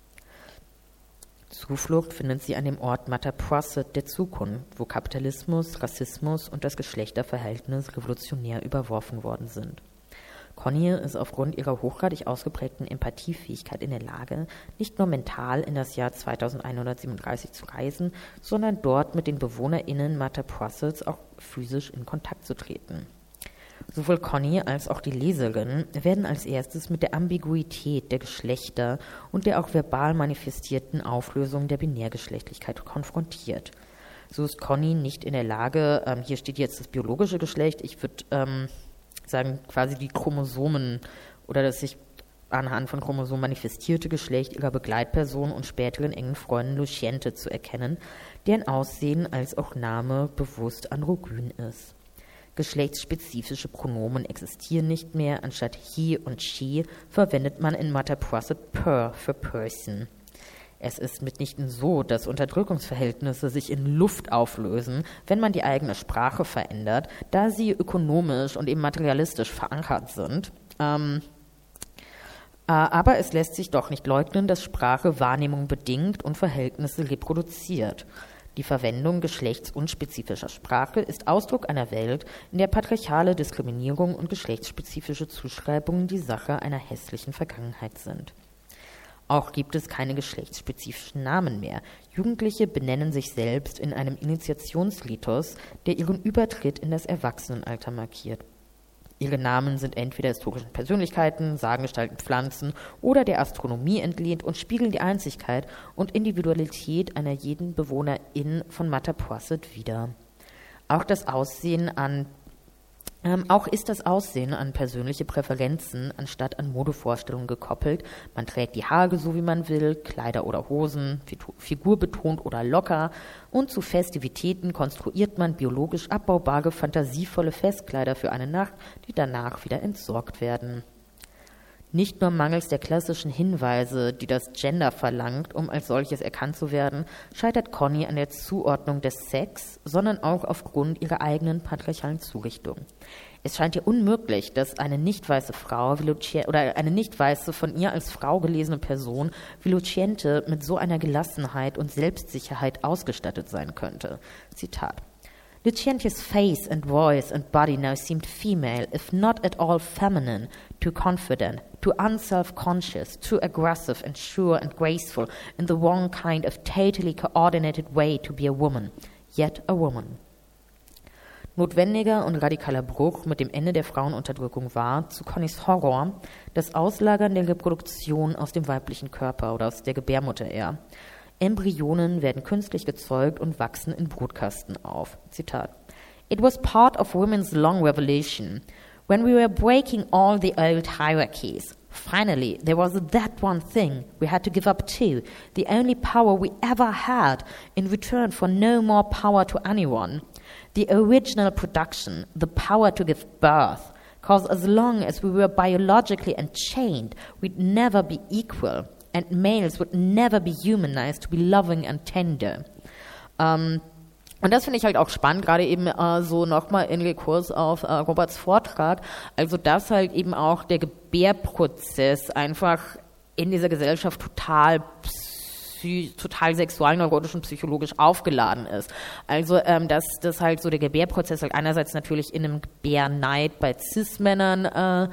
Zuflucht findet sie an dem Ort Matapoisett der Zukunft, wo Kapitalismus, Rassismus und das Geschlechterverhältnis revolutionär überworfen worden sind. Connie ist aufgrund ihrer hochgradig ausgeprägten Empathiefähigkeit in der Lage, nicht nur mental in das Jahr zweitausendeinhundertsiebenunddreißig zu reisen, sondern dort mit den BewohnerInnen Matapoissetts auch physisch in Kontakt zu treten. Sowohl Connie als auch die Leserin werden als erstes mit der Ambiguität der Geschlechter und der auch verbal manifestierten Auflösung der Binärgeschlechtlichkeit konfrontiert. So ist Connie nicht in der Lage, ähm, hier steht jetzt das biologische Geschlecht, ich würde ähm, sagen quasi die Chromosomen oder das sich anhand von Chromosomen manifestierte Geschlecht ihrer Begleitperson und späteren engen Freundin Lucente zu erkennen, deren Aussehen als auch Name bewusst androgyn ist. Geschlechtsspezifische Pronomen existieren nicht mehr, anstatt he und she verwendet man in Matapoisett per für person. Es ist mitnichten so, dass Unterdrückungsverhältnisse sich in Luft auflösen, wenn man die eigene Sprache verändert, da sie ökonomisch und eben materialistisch verankert sind. Ähm, äh, aber es lässt sich doch nicht leugnen, dass Sprache Wahrnehmung bedingt und Verhältnisse reproduziert. Die Verwendung geschlechtsunspezifischer Sprache ist Ausdruck einer Welt, in der patriarchale Diskriminierung und geschlechtsspezifische Zuschreibungen die Sache einer hässlichen Vergangenheit sind. Auch gibt es keine geschlechtsspezifischen Namen mehr. Jugendliche benennen sich selbst in einem Initiationsritus, der ihren Übertritt in das Erwachsenenalter markiert. Ihre Namen sind entweder historischen Persönlichkeiten, Sagengestalten, Pflanzen oder der Astronomie entlehnt und spiegeln die Einzigkeit und Individualität einer jeden Bewohnerin von Matapoisett wider. Auch das Aussehen an Ähm, auch ist das Aussehen an persönliche Präferenzen anstatt an Modevorstellungen gekoppelt. Man trägt die Haare so, wie man will, Kleider oder Hosen, figurbetont oder locker. Und zu Festivitäten konstruiert man biologisch abbaubare, fantasievolle Festkleider für eine Nacht, die danach wieder entsorgt werden. Nicht nur mangels der klassischen Hinweise, die das Gender verlangt, um als solches erkannt zu werden, scheitert Connie an der Zuordnung des Sex, sondern auch aufgrund ihrer eigenen patriarchalen Zurichtung. Es scheint ihr unmöglich, dass eine nicht weiße Frau wie Lucien- oder eine nicht weiße, von ihr als Frau gelesene Person wie Lucente mit so einer Gelassenheit und Selbstsicherheit ausgestattet sein könnte. Zitat: Lucentia's face and voice and body now seemed female, if not at all feminine, too confident, too unself-conscious, too aggressive and sure and graceful in the wrong kind of totally coordinated way to be a woman, yet a woman. Notwendiger und radikaler Bruch mit dem Ende der Frauenunterdrückung war, zu Connies Horror, das Auslagern der Reproduktion aus dem weiblichen Körper oder aus der Gebärmutter eher. Embryonen werden künstlich gezeugt und wachsen in Brutkasten auf. Zitat: It was part of women's long revolution. When we were breaking all the old hierarchies, finally there was that one thing we had to give up too, the only power we ever had in return for no more power to anyone. The original production, the power to give birth, because as long as we were biologically unchained, we'd never be equal. And males would never be humanized to be loving and tender. Ähm, und das finde ich halt auch spannend, gerade eben äh, so nochmal in Rekurs auf äh, Roberts Vortrag, also dass halt eben auch der Gebärprozess einfach in dieser Gesellschaft total psy- total sexualneurotisch und psychologisch aufgeladen ist. Also ähm, dass das halt so der Gebärprozess halt einerseits natürlich in einem Gebärneid bei Cis-Männern äh,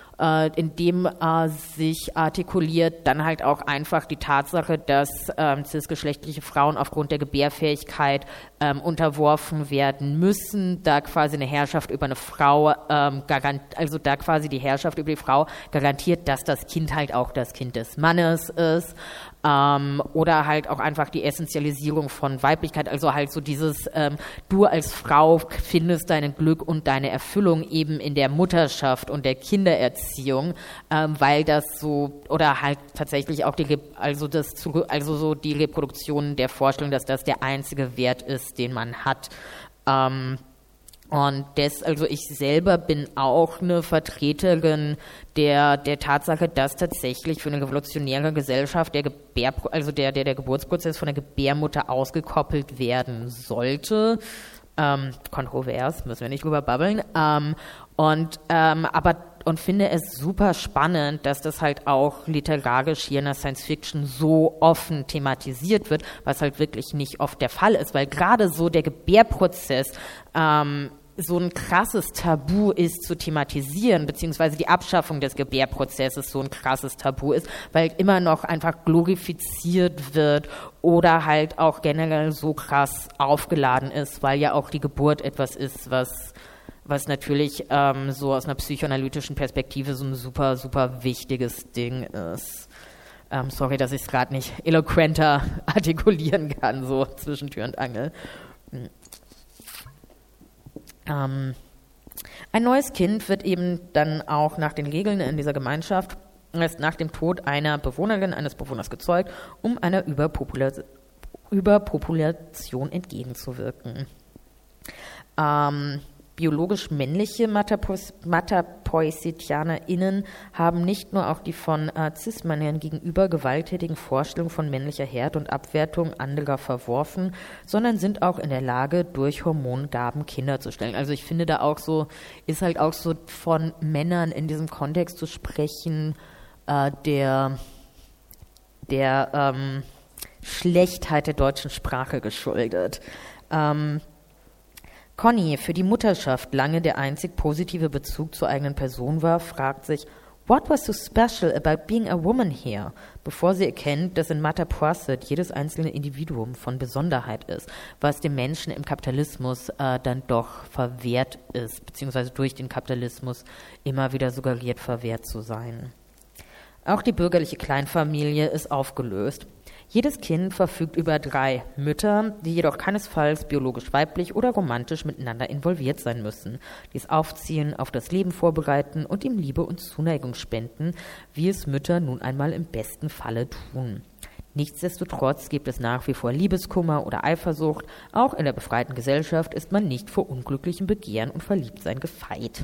in dem äh, sich artikuliert, dann halt auch einfach die Tatsache, dass ähm, cisgeschlechtliche Frauen aufgrund der Gebärfähigkeit ähm, unterworfen werden müssen, da quasi eine Herrschaft über eine Frau, ähm, garant, also da quasi die Herrschaft über die Frau garantiert, dass das Kind halt auch das Kind des Mannes ist. Ähm, oder halt auch einfach die Essentialisierung von Weiblichkeit, also halt so dieses, ähm, du als Frau findest dein Glück und deine Erfüllung eben in der Mutterschaft und der Kindererziehung, ähm, weil das so, oder halt tatsächlich auch die, also das, also so die Reproduktion der Vorstellung, dass das der einzige Wert ist, den man hat. Ähm, Und das, also ich selber bin auch eine Vertreterin der, der Tatsache, dass tatsächlich für eine revolutionäre Gesellschaft der Gebär, also der, der, der Geburtsprozess von der Gebärmutter ausgekoppelt werden sollte. Ähm, kontrovers, müssen wir nicht drüber babbeln. Ähm, und, ähm, aber, und finde es super spannend, dass das halt auch literarisch hier in der Science Fiction so offen thematisiert wird, was halt wirklich nicht oft der Fall ist, weil gerade so der Gebärprozess, ähm, so ein krasses Tabu ist zu thematisieren, beziehungsweise die Abschaffung des Gebärprozesses so ein krasses Tabu ist, weil immer noch einfach glorifiziert wird oder halt auch generell so krass aufgeladen ist, weil ja auch die Geburt etwas ist, was, was natürlich ähm, so aus einer psychoanalytischen Perspektive so ein super, super wichtiges Ding ist. Ähm, sorry, dass ich es gerade nicht eloquenter artikulieren kann, so zwischen Tür und Angel. Ähm, ein neues Kind wird eben dann auch nach den Regeln in dieser Gemeinschaft erst nach dem Tod einer Bewohnerin, eines Bewohners gezeugt, um einer Überpopula- Überpopulation entgegenzuwirken. Ähm, biologisch männliche MatapoiSitianerInnen haben nicht nur auch die von äh, Cis-Männern gegenüber gewalttätigen Vorstellungen von männlicher Herd und Abwertung anderer verworfen, sondern sind auch in der Lage, durch Hormongaben Kinder zu stellen. Also ich finde da auch so, ist halt auch so von Männern in diesem Kontext zu sprechen, äh, der, der ähm, Schlechtheit der deutschen Sprache geschuldet. Ähm, Connie, für die Mutterschaft lange der einzig positive Bezug zur eigenen Person war, fragt sich, what was so special about being a woman here? Bevor sie erkennt, dass in Matapoiset jedes einzelne Individuum von Besonderheit ist, was dem Menschen im Kapitalismus äh, dann doch verwehrt ist, beziehungsweise durch den Kapitalismus immer wieder suggeriert verwehrt zu sein. Auch die bürgerliche Kleinfamilie ist aufgelöst. Jedes Kind verfügt über drei Mütter, die jedoch keinesfalls biologisch weiblich oder romantisch miteinander involviert sein müssen, die es aufziehen, auf das Leben vorbereiten und ihm Liebe und Zuneigung spenden, wie es Mütter nun einmal im besten Falle tun. Nichtsdestotrotz gibt es nach wie vor Liebeskummer oder Eifersucht. Auch in der befreiten Gesellschaft ist man nicht vor unglücklichem Begehren und Verliebtsein gefeit.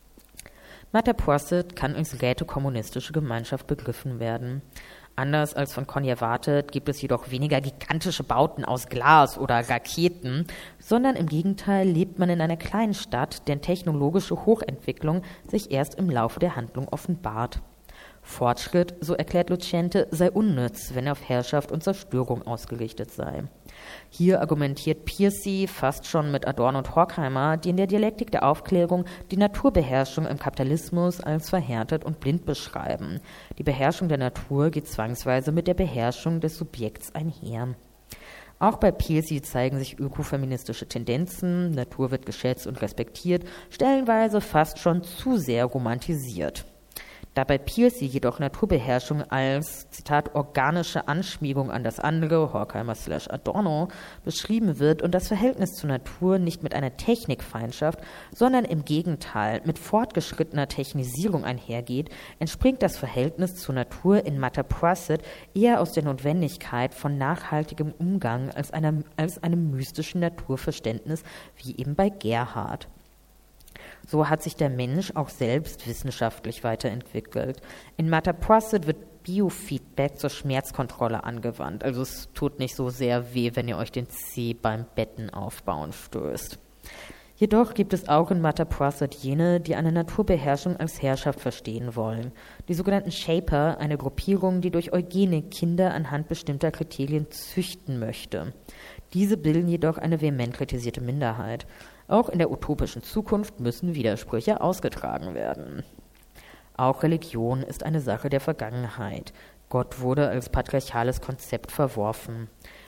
Matapoiset kann als rätekommunistische Gemeinschaft begriffen werden. Anders als von Connie erwartet, gibt es jedoch weniger gigantische Bauten aus Glas oder Raketen, sondern im Gegenteil lebt man in einer kleinen Stadt, deren technologische Hochentwicklung sich erst im Laufe der Handlung offenbart. Fortschritt, so erklärt Lucente, sei unnütz, wenn er auf Herrschaft und Zerstörung ausgerichtet sei. Hier argumentiert Piercy fast schon mit Adorno und Horkheimer, die in der Dialektik der Aufklärung die Naturbeherrschung im Kapitalismus als verhärtet und blind beschreiben. Die Beherrschung der Natur geht zwangsweise mit der Beherrschung des Subjekts einher. Auch bei Piercy zeigen sich ökofeministische Tendenzen, Natur wird geschätzt und respektiert, stellenweise fast schon zu sehr romantisiert. Da bei Piercy jedoch Naturbeherrschung als, Zitat, organische Anschmiegung an das andere, Horkheimer slash Adorno, beschrieben wird und das Verhältnis zur Natur nicht mit einer Technikfeindschaft, sondern im Gegenteil mit fortgeschrittener Technisierung einhergeht, entspringt das Verhältnis zur Natur in Matapoiset eher aus der Notwendigkeit von nachhaltigem Umgang als, einer, als einem mystischen Naturverständnis, wie eben bei Gerhard. So hat sich der Mensch auch selbst wissenschaftlich weiterentwickelt. In Matapoiset wird Biofeedback zur Schmerzkontrolle angewandt. Also es tut nicht so sehr weh, wenn ihr euch den Zeh beim Betten aufbauen stößt. Jedoch gibt es auch in Matapoiset jene, die eine Naturbeherrschung als Herrschaft verstehen wollen. Die sogenannten Shaper, eine Gruppierung, die durch Eugenik Kinder anhand bestimmter Kriterien züchten möchte. Diese bilden jedoch eine vehement kritisierte Minderheit. Auch in der utopischen Zukunft müssen Widersprüche ausgetragen werden. Auch Religion ist eine Sache der Vergangenheit. Gott wurde als patriarchales Konzept verworfen.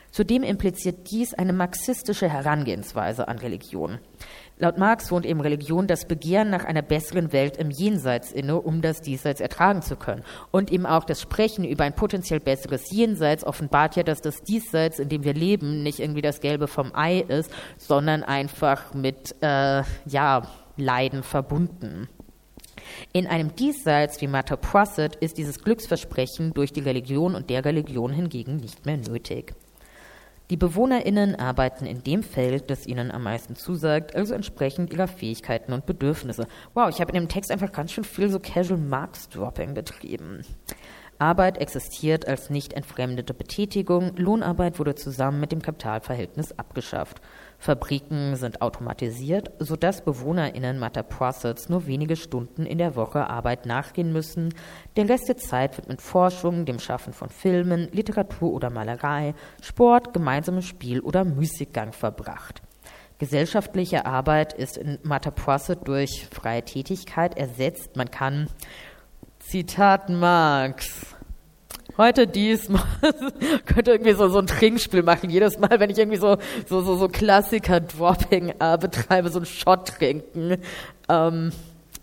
Zudem impliziert dies eine marxistische Herangehensweise an Religion. Laut Marx wohnt eben Religion das Begehren nach einer besseren Welt im Jenseits inne, um das Diesseits ertragen zu können. Und eben auch das Sprechen über ein potenziell besseres Jenseits offenbart ja, dass das Diesseits, in dem wir leben, nicht irgendwie das Gelbe vom Ei ist, sondern einfach mit, äh, ja, Leiden verbunden. In einem Diesseits wie Matterport ist dieses Glücksversprechen durch die Religion und der Religion hingegen nicht mehr nötig. Die BewohnerInnen arbeiten in dem Feld, das ihnen am meisten zusagt, also entsprechend ihrer Fähigkeiten und Bedürfnisse. Wow, ich habe in dem Text einfach ganz schön viel so Casual Marx-Dropping betrieben. Arbeit existiert als nicht entfremdete Betätigung, Lohnarbeit wurde zusammen mit dem Kapitalverhältnis abgeschafft. Fabriken sind automatisiert, sodass BewohnerInnen Matterports nur wenige Stunden in der Woche Arbeit nachgehen müssen. Der Rest der Zeit wird mit Forschung, dem Schaffen von Filmen, Literatur oder Malerei, Sport, gemeinsamem Spiel oder Müßiggang verbracht. Gesellschaftliche Arbeit ist in Matterport durch freie Tätigkeit ersetzt. Man kann, Zitat Marx, heute dies, könnte irgendwie so, so ein Trinkspiel machen. Jedes Mal, wenn ich irgendwie so, so, so, so Klassiker-Dropping äh, betreibe, so ein Shot trinken. Ähm,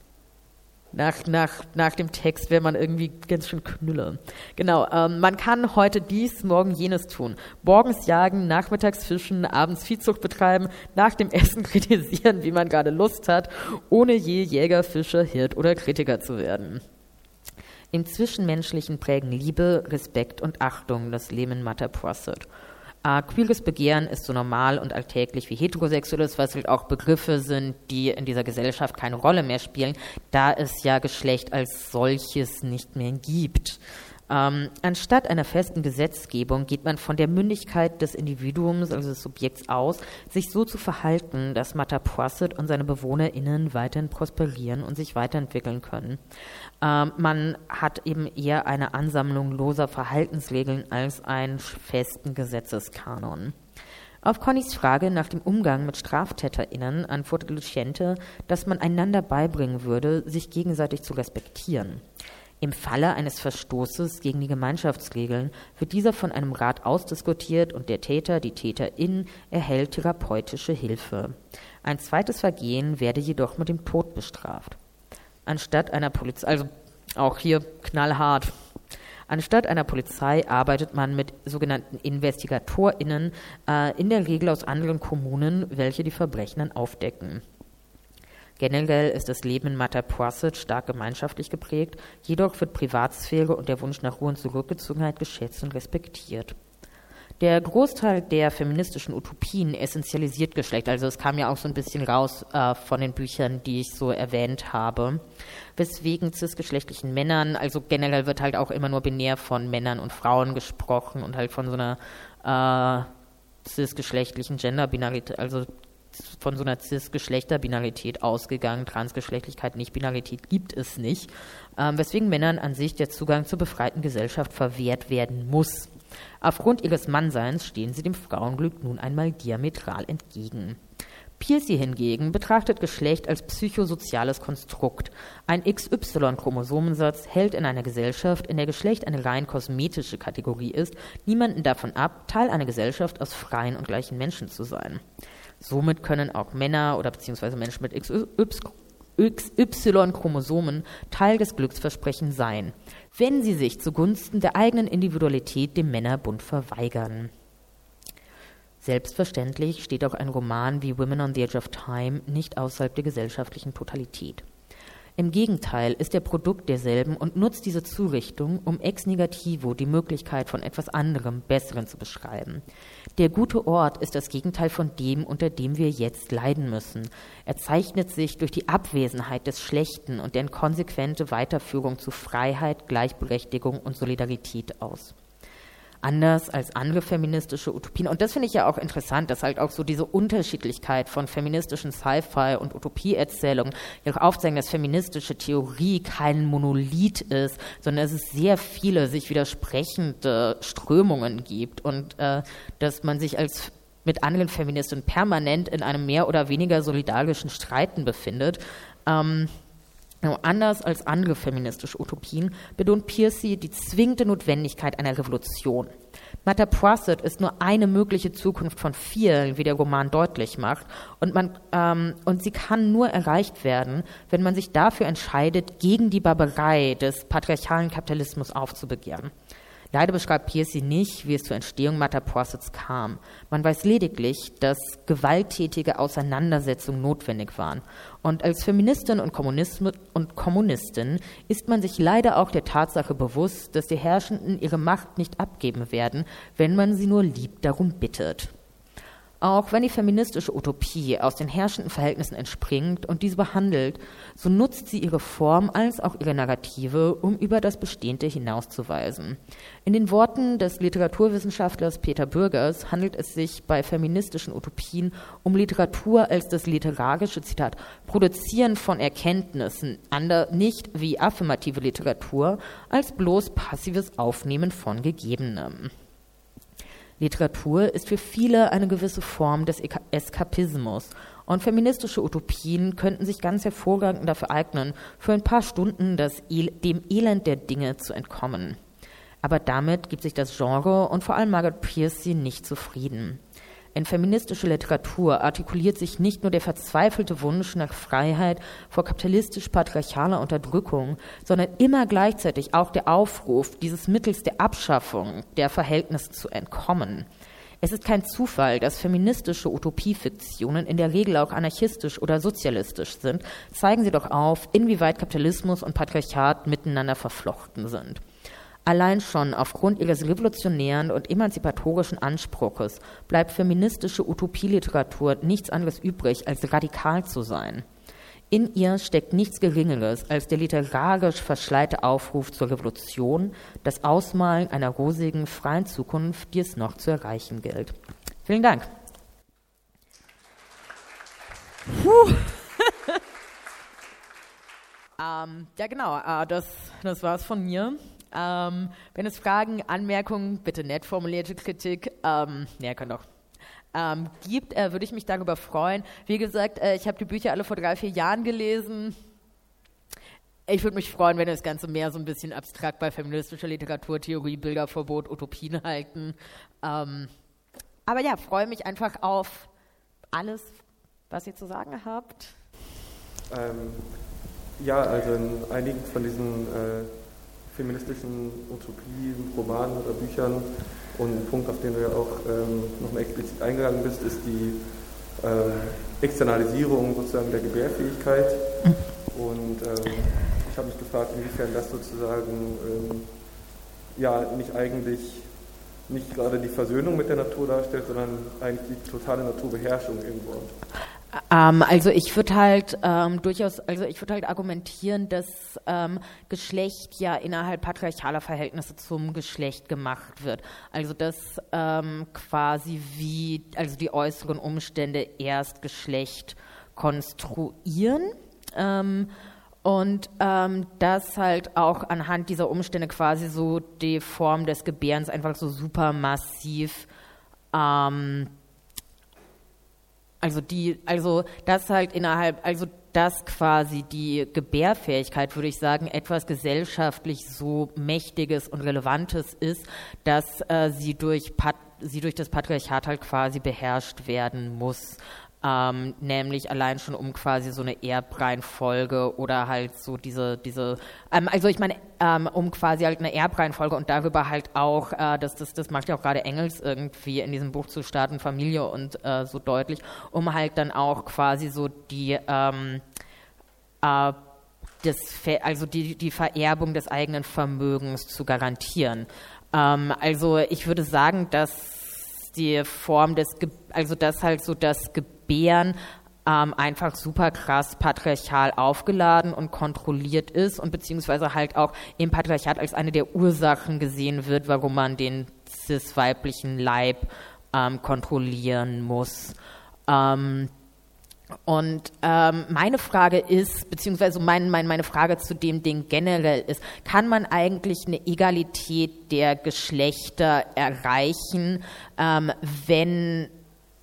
nach, nach, nach dem Text wäre man irgendwie ganz schön Knülle. Genau, ähm, man kann heute dies, morgen jenes tun. Morgens jagen, nachmittags fischen, abends Viehzucht betreiben, nach dem Essen kritisieren, wie man gerade Lust hat, ohne je Jäger, Fischer, Hirt oder Kritiker zu werden. Im Zwischenmenschlichen prägen Liebe, Respekt und Achtung das Leben in Matterport. Äh, queeres Begehren ist so normal und alltäglich wie heterosexuelles, was halt auch Begriffe sind, die in dieser Gesellschaft keine Rolle mehr spielen, da es ja Geschlecht als solches nicht mehr gibt. Ähm, anstatt einer festen Gesetzgebung geht man von der Mündigkeit des Individuums, also des Subjekts aus, sich so zu verhalten, dass Matterport und seine BewohnerInnen weiterhin prosperieren und sich weiterentwickeln können. Ähm, man hat eben eher eine Ansammlung loser Verhaltensregeln als einen festen Gesetzeskanon. Auf Connys Frage nach dem Umgang mit StraftäterInnen antwortet Lucente, dass man einander beibringen würde, sich gegenseitig zu respektieren. Im Falle eines Verstoßes gegen die Gemeinschaftsregeln wird dieser von einem Rat ausdiskutiert und der Täter, die Täterin, erhält therapeutische Hilfe. Ein zweites Vergehen werde jedoch mit dem Tod bestraft. Anstatt einer Polizei, also auch hier knallhart, anstatt einer Polizei arbeitet man mit sogenannten InvestigatorInnen, äh, in der Regel aus anderen Kommunen, welche die Verbrechen dann aufdecken. Generell ist das Leben in Matterport stark gemeinschaftlich geprägt, jedoch wird Privatsphäre und der Wunsch nach Ruhe und Zurückgezogenheit geschätzt und respektiert. Der Großteil der feministischen Utopien essentialisiert Geschlecht, also es kam ja auch so ein bisschen raus äh, von den Büchern, die ich so erwähnt habe, weswegen cisgeschlechtlichen Männern, also generell wird halt auch immer nur binär von Männern und Frauen gesprochen und halt von so einer äh, cisgeschlechtlichen Genderbinarität, also von so einer Cis-Geschlechterbinarität ausgegangen. Transgeschlechtlichkeit, Nicht-Binarität gibt es nicht, ähm, weswegen Männern an sich der Zugang zur befreiten Gesellschaft verwehrt werden muss. Aufgrund ihres Mannseins stehen sie dem Frauenglück nun einmal diametral entgegen. Pearcey hingegen betrachtet Geschlecht als psychosoziales Konstrukt. Ein X Y-Chromosomensatz hält in einer Gesellschaft, in der Geschlecht eine rein kosmetische Kategorie ist, niemanden davon ab, Teil einer Gesellschaft aus freien und gleichen Menschen zu sein. Somit können auch Männer oder beziehungsweise Menschen mit X Y-Chromosomen Teil des Glücksversprechens sein, wenn sie sich zugunsten der eigenen Individualität dem Männerbund verweigern. Selbstverständlich steht auch ein Roman wie Women on the Edge of Time nicht außerhalb der gesellschaftlichen Totalität. Im Gegenteil ist er Produkt derselben und nutzt diese Zurichtung, um ex negativo die Möglichkeit von etwas anderem, Besseren zu beschreiben. Der gute Ort ist das Gegenteil von dem, unter dem wir jetzt leiden müssen. Er zeichnet sich durch die Abwesenheit des Schlechten und deren konsequente Weiterführung zu Freiheit, Gleichberechtigung und Solidarität aus. Anders als andere feministische Utopien. Und das finde ich ja auch interessant, dass halt auch so diese Unterschiedlichkeit von feministischen Sci-Fi und Utopieerzählungen ja auch aufzeigen, dass feministische Theorie kein Monolith ist, sondern dass es sehr viele sich widersprechende Strömungen gibt und äh, dass man sich als mit anderen Feministinnen permanent in einem mehr oder weniger solidarischen Streiten befindet. Ähm, Anders als andere feministische Utopien betont Piercy die zwingende Notwendigkeit einer Revolution. Matterport ist nur eine mögliche Zukunft von vielen, wie der Roman deutlich macht, und, man, ähm, und sie kann nur erreicht werden, wenn man sich dafür entscheidet, gegen die Barbarei des patriarchalen Kapitalismus aufzubegehren. Leider beschreibt Piercy nicht, wie es zur Entstehung Matterports kam. Man weiß lediglich, dass gewalttätige Auseinandersetzungen notwendig waren. Und als Feministin und, und Kommunistin ist man sich leider auch der Tatsache bewusst, dass die Herrschenden ihre Macht nicht abgeben werden, wenn man sie nur lieb darum bittet. Auch wenn die feministische Utopie aus den herrschenden Verhältnissen entspringt und diese behandelt, so nutzt sie ihre Form als auch ihre Narrative, um über das Bestehende hinauszuweisen. In den Worten des Literaturwissenschaftlers Peter Bürgers handelt es sich bei feministischen Utopien um Literatur als das literarische, Zitat, Produzieren von Erkenntnissen, nicht wie affirmative Literatur, als bloß passives Aufnehmen von Gegebenem. Literatur ist für viele eine gewisse Form des Eskapismus und feministische Utopien könnten sich ganz hervorragend dafür eignen, für ein paar Stunden das El- dem Elend der Dinge zu entkommen. Aber damit gibt sich das Genre und vor allem Margaret Piercy nicht zufrieden. In feministischer Literatur artikuliert sich nicht nur der verzweifelte Wunsch nach Freiheit vor kapitalistisch-patriarchaler Unterdrückung, sondern immer gleichzeitig auch der Aufruf, dieses mittels der Abschaffung der Verhältnisse zu entkommen. Es ist kein Zufall, dass feministische Utopiefiktionen in der Regel auch anarchistisch oder sozialistisch sind, zeigen sie doch auf, inwieweit Kapitalismus und Patriarchat miteinander verflochten sind. Allein schon aufgrund ihres revolutionären und emanzipatorischen Anspruches bleibt feministische Utopieliteratur nichts anderes übrig, als radikal zu sein. In ihr steckt nichts Geringeres als der literarisch verschleite Aufruf zur Revolution, das Ausmalen einer rosigen, freien Zukunft, die es noch zu erreichen gilt. Vielen Dank. Puh. ähm, ja, genau, äh, das, das war es von mir. Ähm, wenn es Fragen, Anmerkungen, bitte nett formulierte Kritik, ähm, ja, kann doch, ähm, gibt, äh, würde ich mich darüber freuen. Wie gesagt, äh, ich habe die Bücher alle vor drei, vier Jahren gelesen. Ich würde mich freuen, wenn wir das Ganze mehr so ein bisschen abstrakt bei feministischer Literatur, Theorie, Bilderverbot, Utopien halten. Ähm, aber ja, freue mich einfach auf alles, was ihr zu sagen habt. Ähm, ja, also in einigen von diesen äh feministischen Utopien, Romanen oder Büchern und ein Punkt, auf den du ja auch ähm, nochmal explizit eingegangen bist, ist die ähm, Externalisierung sozusagen der Gebärfähigkeit. Und ähm, ich habe mich gefragt, inwiefern das sozusagen ähm, ja nicht eigentlich nicht gerade die Versöhnung mit der Natur darstellt, sondern eigentlich die totale Naturbeherrschung irgendwo. Ähm, also ich würde halt ähm, durchaus, also ich würde halt argumentieren, dass ähm, Geschlecht ja innerhalb patriarchaler Verhältnisse zum Geschlecht gemacht wird. Also dass ähm, quasi wie, also die äußeren Umstände erst Geschlecht konstruieren. Ähm, und ähm, dass halt auch anhand dieser Umstände quasi so die Form des Gebärens einfach so super massiv ähm, Also die, also das halt innerhalb, also dass quasi die Gebärfähigkeit, würde ich sagen, etwas gesellschaftlich so Mächtiges und Relevantes ist, dass äh, sie durch Pat, sie durch das Patriarchat halt quasi beherrscht werden muss. Ähm, nämlich allein schon um quasi so eine Erbreihenfolge oder halt so diese, diese ähm, also ich meine, ähm, um quasi halt eine Erbreihenfolge und darüber halt auch, äh, das, das, das macht ja auch gerade Engels irgendwie in diesem Buch zu Staat und Familie und äh, so deutlich, um halt dann auch quasi so die, ähm, äh, das, also die, die Vererbung des eigenen Vermögens zu garantieren. Ähm, also ich würde sagen, dass die Form des, Ge- also das halt so das Gebären ähm, einfach super krass patriarchal aufgeladen und kontrolliert ist und beziehungsweise halt auch im Patriarchat als eine der Ursachen gesehen wird, warum man den cis-weiblichen Leib ähm, kontrollieren muss. Ähm, Und ähm, meine Frage ist, beziehungsweise mein, mein, meine Frage zu dem Ding generell ist, kann man eigentlich eine Egalität der Geschlechter erreichen, ähm, wenn,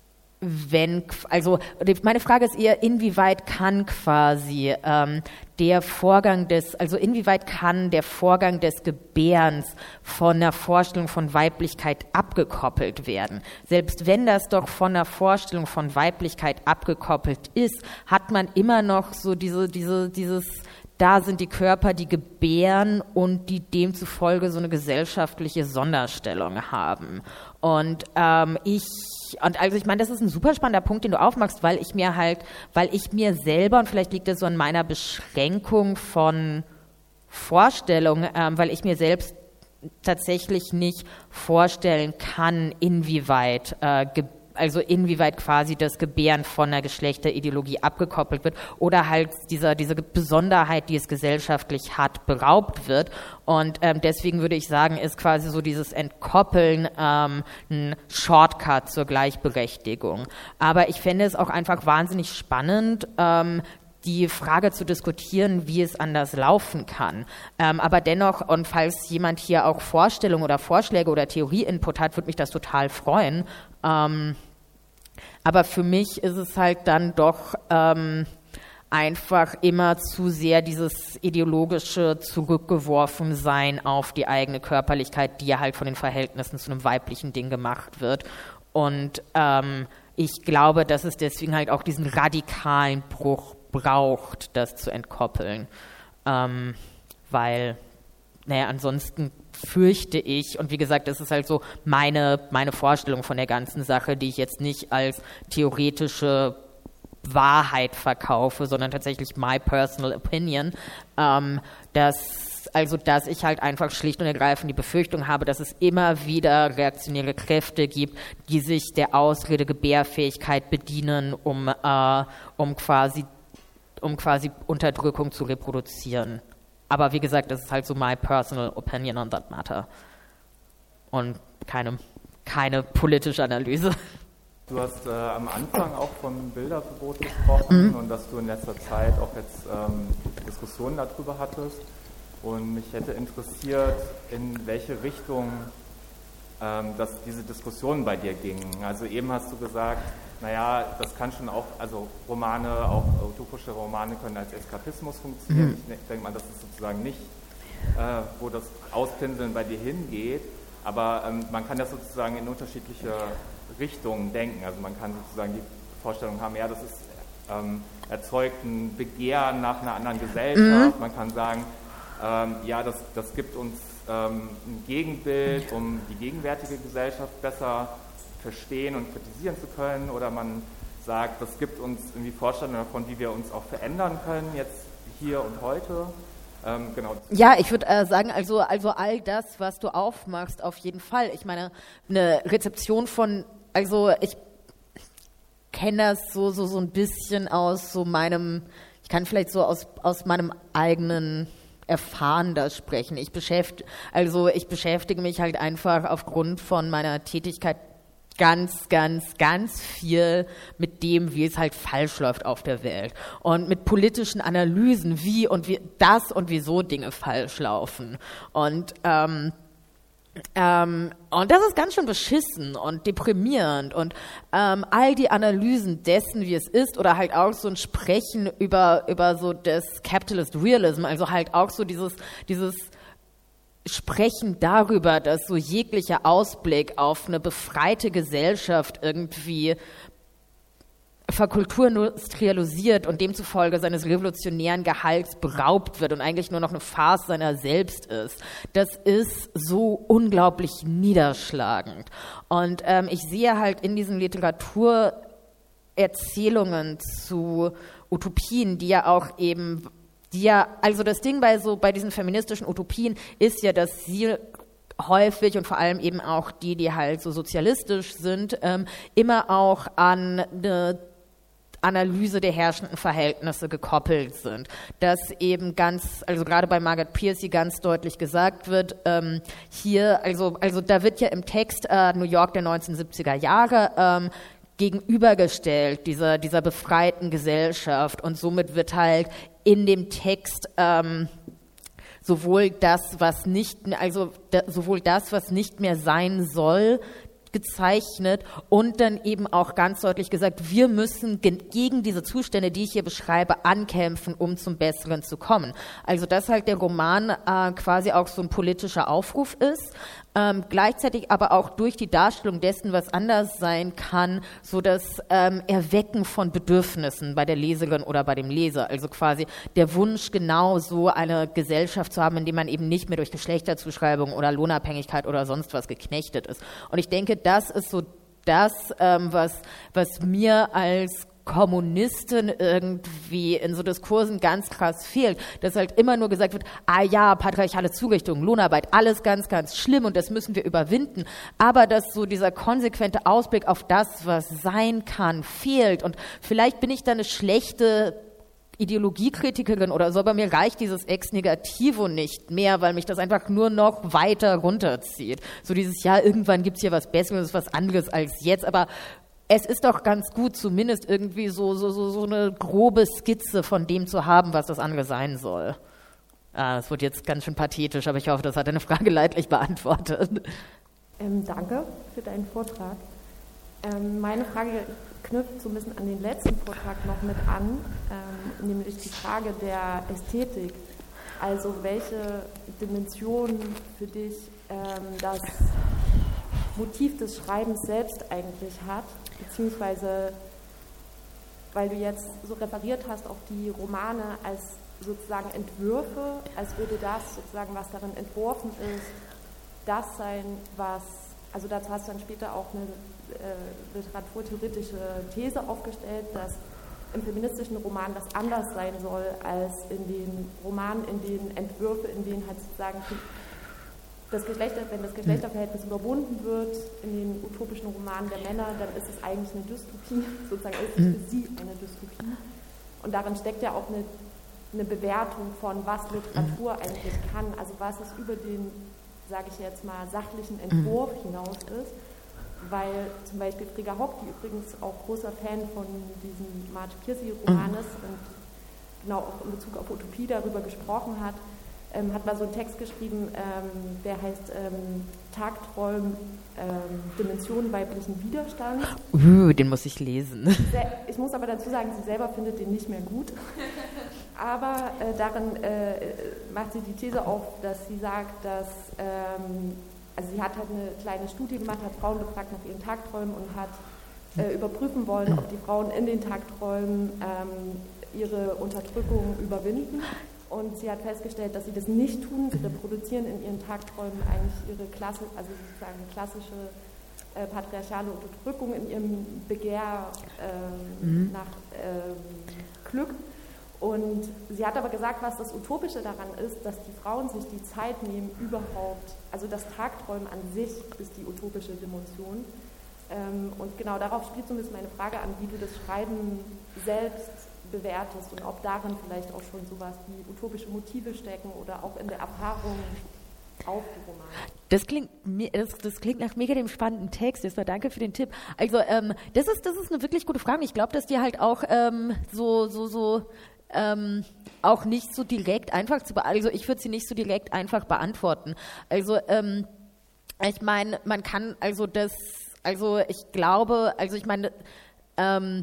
wenn, also meine Frage ist eher, inwieweit kann quasi ähm, der Vorgang des, also inwieweit kann der Vorgang des Gebärens von einer Vorstellung von Weiblichkeit abgekoppelt werden? Selbst wenn das doch von einer Vorstellung von Weiblichkeit abgekoppelt ist, hat man immer noch so diese, diese, dieses, da sind die Körper, die gebären und die demzufolge so eine gesellschaftliche Sonderstellung haben. Und ähm, ich Und also ich meine, das ist ein super spannender Punkt, den du aufmachst, weil ich mir halt, weil ich mir selber, und vielleicht liegt das so an meiner Beschränkung von Vorstellung, ähm, weil ich mir selbst tatsächlich nicht vorstellen kann, inwieweit äh, ge- also inwieweit quasi das Gebären von einer Geschlechterideologie abgekoppelt wird oder halt dieser, diese Besonderheit, die es gesellschaftlich hat, beraubt wird. Und ähm, deswegen würde ich sagen, ist quasi so dieses Entkoppeln ähm, ein Shortcut zur Gleichberechtigung. Aber ich fände es auch einfach wahnsinnig spannend, ähm, die Frage zu diskutieren, wie es anders laufen kann. Ähm, aber dennoch, und falls jemand hier auch Vorstellungen oder Vorschläge oder Theorie-Input hat, würde mich das total freuen. Ähm, aber für mich ist es halt dann doch ähm, einfach immer zu sehr dieses ideologische Zurückgeworfensein auf die eigene Körperlichkeit, die ja halt von den Verhältnissen zu einem weiblichen Ding gemacht wird. Und ähm, ich glaube, dass es deswegen halt auch diesen radikalen Bruch braucht, das zu entkoppeln. Ähm, weil, naja, ansonsten fürchte ich, und wie gesagt, das ist halt so meine, meine Vorstellung von der ganzen Sache, die ich jetzt nicht als theoretische Wahrheit verkaufe, sondern tatsächlich my personal opinion, ähm, dass, also dass ich halt einfach schlicht und ergreifend die Befürchtung habe, dass es immer wieder reaktionäre Kräfte gibt, die sich der Ausrede Gebärfähigkeit bedienen, um, äh, um quasi um quasi Unterdrückung zu reproduzieren. Aber wie gesagt, das ist halt so my personal opinion on that matter. Und keine, keine politische Analyse. Du hast äh, am Anfang auch vom Bilderverbot gesprochen mhm. und dass du in letzter Zeit auch jetzt ähm, Diskussionen darüber hattest. Und mich hätte interessiert, in welche Richtung ähm, dass diese Diskussionen bei dir gingen. Also eben hast du gesagt, naja, das kann schon auch, also Romane, auch utopische Romane können als Eskapismus funktionieren. Mhm. Ich denke mal, das ist sozusagen nicht, äh, wo das Auspinseln bei dir hingeht, aber ähm, man kann das sozusagen in unterschiedliche Richtungen denken. Also man kann sozusagen die Vorstellung haben, ja, das ist ähm, erzeugt ein Begehren nach einer anderen Gesellschaft. Mhm. Man kann sagen, ähm, ja, das, das gibt uns ähm, ein Gegenbild, um die gegenwärtige Gesellschaft besser verstehen und kritisieren zu können, oder man sagt, das gibt uns irgendwie Vorstellungen davon, wie wir uns auch verändern können, jetzt hier und heute. Ähm, genau. Ja, ich würde äh, sagen, also, also all das, was du aufmachst, auf jeden Fall. Ich meine, eine Rezeption von, also ich kenne das so, so, so ein bisschen aus so meinem, ich kann vielleicht so aus, aus meinem eigenen Erfahren das sprechen. Ich beschäftige, also ich beschäftige mich halt einfach aufgrund von meiner Tätigkeit ganz, ganz, ganz viel mit dem, wie es halt falsch läuft auf der Welt und mit politischen Analysen, wie und wie das und wieso Dinge falsch laufen. Und ähm, ähm, und das ist ganz schön beschissen und deprimierend und ähm, all die Analysen dessen, wie es ist, oder halt auch so ein Sprechen über über so das Capitalist Realism, also halt auch so dieses dieses Sprechen darüber, dass so jeglicher Ausblick auf eine befreite Gesellschaft irgendwie verkulturindustrialisiert und demzufolge seines revolutionären Gehalts beraubt wird und eigentlich nur noch eine Farce seiner selbst ist. Das ist so unglaublich niederschlagend. Und ähm, ich sehe halt in diesen Literaturerzählungen zu Utopien, die ja auch eben Die ja, also das Ding bei so bei diesen feministischen Utopien ist ja, dass sie häufig und vor allem eben auch die, die halt so sozialistisch sind, ähm, immer auch an eine Analyse der herrschenden Verhältnisse gekoppelt sind. Dass eben ganz, also gerade bei Margaret Piercy ganz deutlich gesagt wird, ähm, hier, also, also da wird ja im Text äh, New York der neunzehnhundertsiebziger Jahre ähm, gegenübergestellt, dieser, dieser befreiten Gesellschaft, und somit wird halt in dem Text ähm, sowohl das, was nicht, also da, sowohl das, was nicht mehr sein soll, gezeichnet und dann eben auch ganz deutlich gesagt, wir müssen ge- gegen diese Zustände, die ich hier beschreibe, ankämpfen, um zum Besseren zu kommen. Also dass halt der Roman äh, quasi auch so ein politischer Aufruf ist, ähm, gleichzeitig aber auch durch die Darstellung dessen, was anders sein kann, so das ähm, Erwecken von Bedürfnissen bei der Leserin oder bei dem Leser. Also quasi der Wunsch, genau so eine Gesellschaft zu haben, in der man eben nicht mehr durch Geschlechterzuschreibung oder Lohnabhängigkeit oder sonst was geknechtet ist. Und ich denke, das ist so das, ähm, was, was mir als Kommunistin irgendwie in so Diskursen ganz krass fehlt, dass halt immer nur gesagt wird, ah ja, patriarchale Zurichtung, Lohnarbeit, alles ganz, ganz schlimm und das müssen wir überwinden, aber dass so dieser konsequente Ausblick auf das, was sein kann, fehlt und vielleicht bin ich da eine schlechte Ideologiekritikerin oder so, aber mir reicht dieses Ex Negativo nicht mehr, weil mich das einfach nur noch weiter runterzieht. So dieses, ja, irgendwann gibt's hier was Besseres, was anderes als jetzt, aber es ist doch ganz gut, zumindest irgendwie so, so, so, so eine grobe Skizze von dem zu haben, was das andere sein soll. Ah, das wird jetzt ganz schön pathetisch, aber ich hoffe, das hat deine Frage leidlich beantwortet. Ähm, danke für deinen Vortrag. Ähm, meine Frage knüpft so ein bisschen an den letzten Vortrag noch mit an, ähm, nämlich die Frage der Ästhetik. Also welche Dimension für dich ähm, das Motiv des Schreibens selbst eigentlich hat, beziehungsweise weil du jetzt so referiert hast auf die Romane als sozusagen Entwürfe, als würde das sozusagen, was darin entworfen ist, das sein, was, also dazu hast du dann später auch eine äh, literaturtheoretische These aufgestellt, dass im feministischen Roman das anders sein soll als in den Romanen, in denen Entwürfe, in denen halt sozusagen das Geschlechter, wenn das Geschlechterverhältnis überwunden wird in den utopischen Romanen der Männer, dann ist es eigentlich eine Dystopie, sozusagen ist es für sie eine Dystopie. Und darin steckt ja auch eine, eine Bewertung von, was Literatur eigentlich kann, also was es über den, sage ich jetzt mal, sachlichen Entwurf hinaus ist, weil zum Beispiel Frigga Hock, die übrigens auch großer Fan von diesem Marge Piercy-Roman ist und genau auch in Bezug auf Utopie darüber gesprochen hat, Ähm, hat mal so einen Text geschrieben, ähm, der heißt ähm, Tagträumen, ähm, Dimensionen weiblichen Widerstands. Uh, den muss ich lesen. Ich muss aber dazu sagen, sie selber findet den nicht mehr gut. Aber äh, darin äh, macht sie die These auf, dass sie sagt, dass, ähm, also sie hat halt eine kleine Studie gemacht, hat Frauen gefragt nach ihren Tagträumen und hat äh, überprüfen wollen, ob die Frauen in den Tagträumen ähm, ihre Unterdrückung überwinden. Und sie hat festgestellt, dass sie das nicht tun. Sie reproduzieren in ihren Tagträumen eigentlich ihre Klasse, also sozusagen klassische äh, patriarchale Unterdrückung in ihrem Begehr ähm, mhm. nach ähm, Glück. Und sie hat aber gesagt, was das Utopische daran ist, dass die Frauen sich die Zeit nehmen, überhaupt, also das Tagträumen an sich ist die utopische Dimension. Ähm, und genau darauf spielt so ein bisschen meine Frage an, wie du das Schreiben selbst bewertest und ob darin vielleicht auch schon sowas wie utopische Motive stecken oder auch in der Erfahrung auf die Romane. Das klingt, das, das klingt nach mega dem spannenden Text. Erstmal danke für den Tipp. Also ähm, das ist das ist eine wirklich gute Frage. Ich glaube, dass die halt auch ähm, so so so ähm, auch nicht so direkt einfach zu beantworten. Also ich würde sie nicht so direkt einfach beantworten. Also ähm, ich meine, man kann also das, also ich glaube, also ich meine ähm,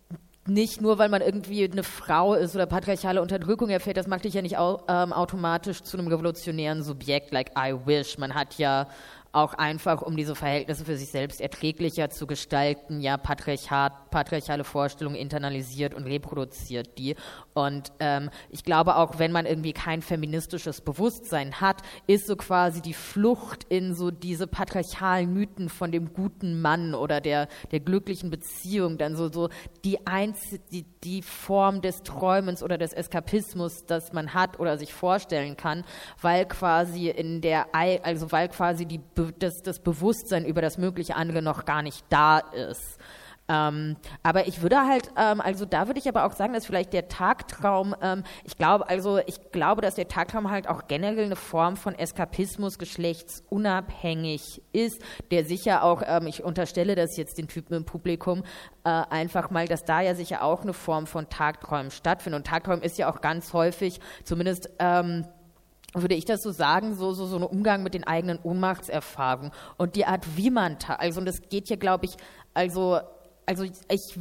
nicht nur, weil man irgendwie eine Frau ist oder patriarchale Unterdrückung erfährt, das macht dich ja nicht au- ähm, automatisch zu einem revolutionären Subjekt, like I wish. Man hat ja auch einfach, um diese Verhältnisse für sich selbst erträglicher zu gestalten, ja Patriarchat, patriarchale Vorstellungen internalisiert und reproduziert die. Und ähm, ich glaube auch, wenn man irgendwie kein feministisches Bewusstsein hat, ist so quasi die Flucht in so diese patriarchalen Mythen von dem guten Mann oder der, der glücklichen Beziehung dann so, so die, einz- die, die Form des Träumens oder des Eskapismus, das man hat oder sich vorstellen kann, weil quasi in der, also weil quasi die Das, das Bewusstsein über das mögliche andere noch gar nicht da ist. Ähm, aber ich würde halt, ähm, also da würde ich aber auch sagen, dass vielleicht der Tagtraum, ähm, ich glaube, also ich glaube, dass der Tagtraum halt auch generell eine Form von Eskapismus geschlechtsunabhängig ist, der sicher auch, ähm, ich unterstelle das jetzt den Typen im Publikum, äh, einfach mal, dass da ja sicher auch eine Form von Tagträumen stattfindet. Und Tagträumen ist ja auch ganz häufig, zumindest ähm, würde ich das so sagen, so, so, so ein Umgang mit den eigenen Ohnmachtserfahrungen und die Art, wie man, ta- also und das geht hier, glaube ich, also, also ich,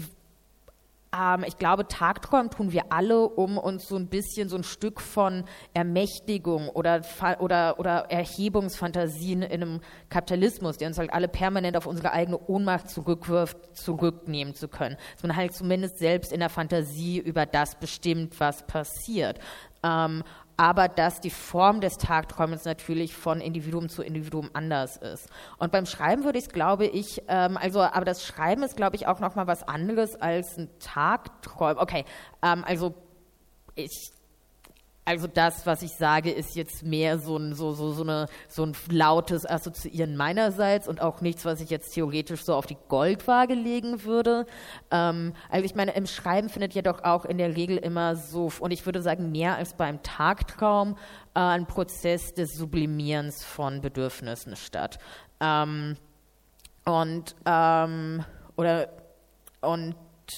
ähm, ich glaube, Tagträumen tun wir alle, um uns so ein bisschen so ein Stück von Ermächtigung oder, oder, oder Erhebungsfantasien in einem Kapitalismus, der uns halt alle permanent auf unsere eigene Ohnmacht zurückwirft, zurücknehmen zu können. Dass man halt zumindest selbst in der Fantasie über das bestimmt, was passiert. Ähm, aber dass die Form des Tagträumens natürlich von Individuum zu Individuum anders ist. Und beim Schreiben würde ich es, glaube ich, ähm, also, aber das Schreiben ist, glaube ich, auch nochmal was anderes als ein Tagträumen. Okay, ähm, also ich, also das, was ich sage, ist jetzt mehr so ein, so, so, so, eine, so ein lautes Assoziieren meinerseits und auch nichts, was ich jetzt theoretisch so auf die Goldwaage legen würde. Ähm, also ich meine, im Schreiben findet ja doch auch in der Regel immer so, und ich würde sagen mehr als beim Tagtraum, äh, ein Prozess des Sublimierens von Bedürfnissen statt. Ähm, und, ähm, oder, und,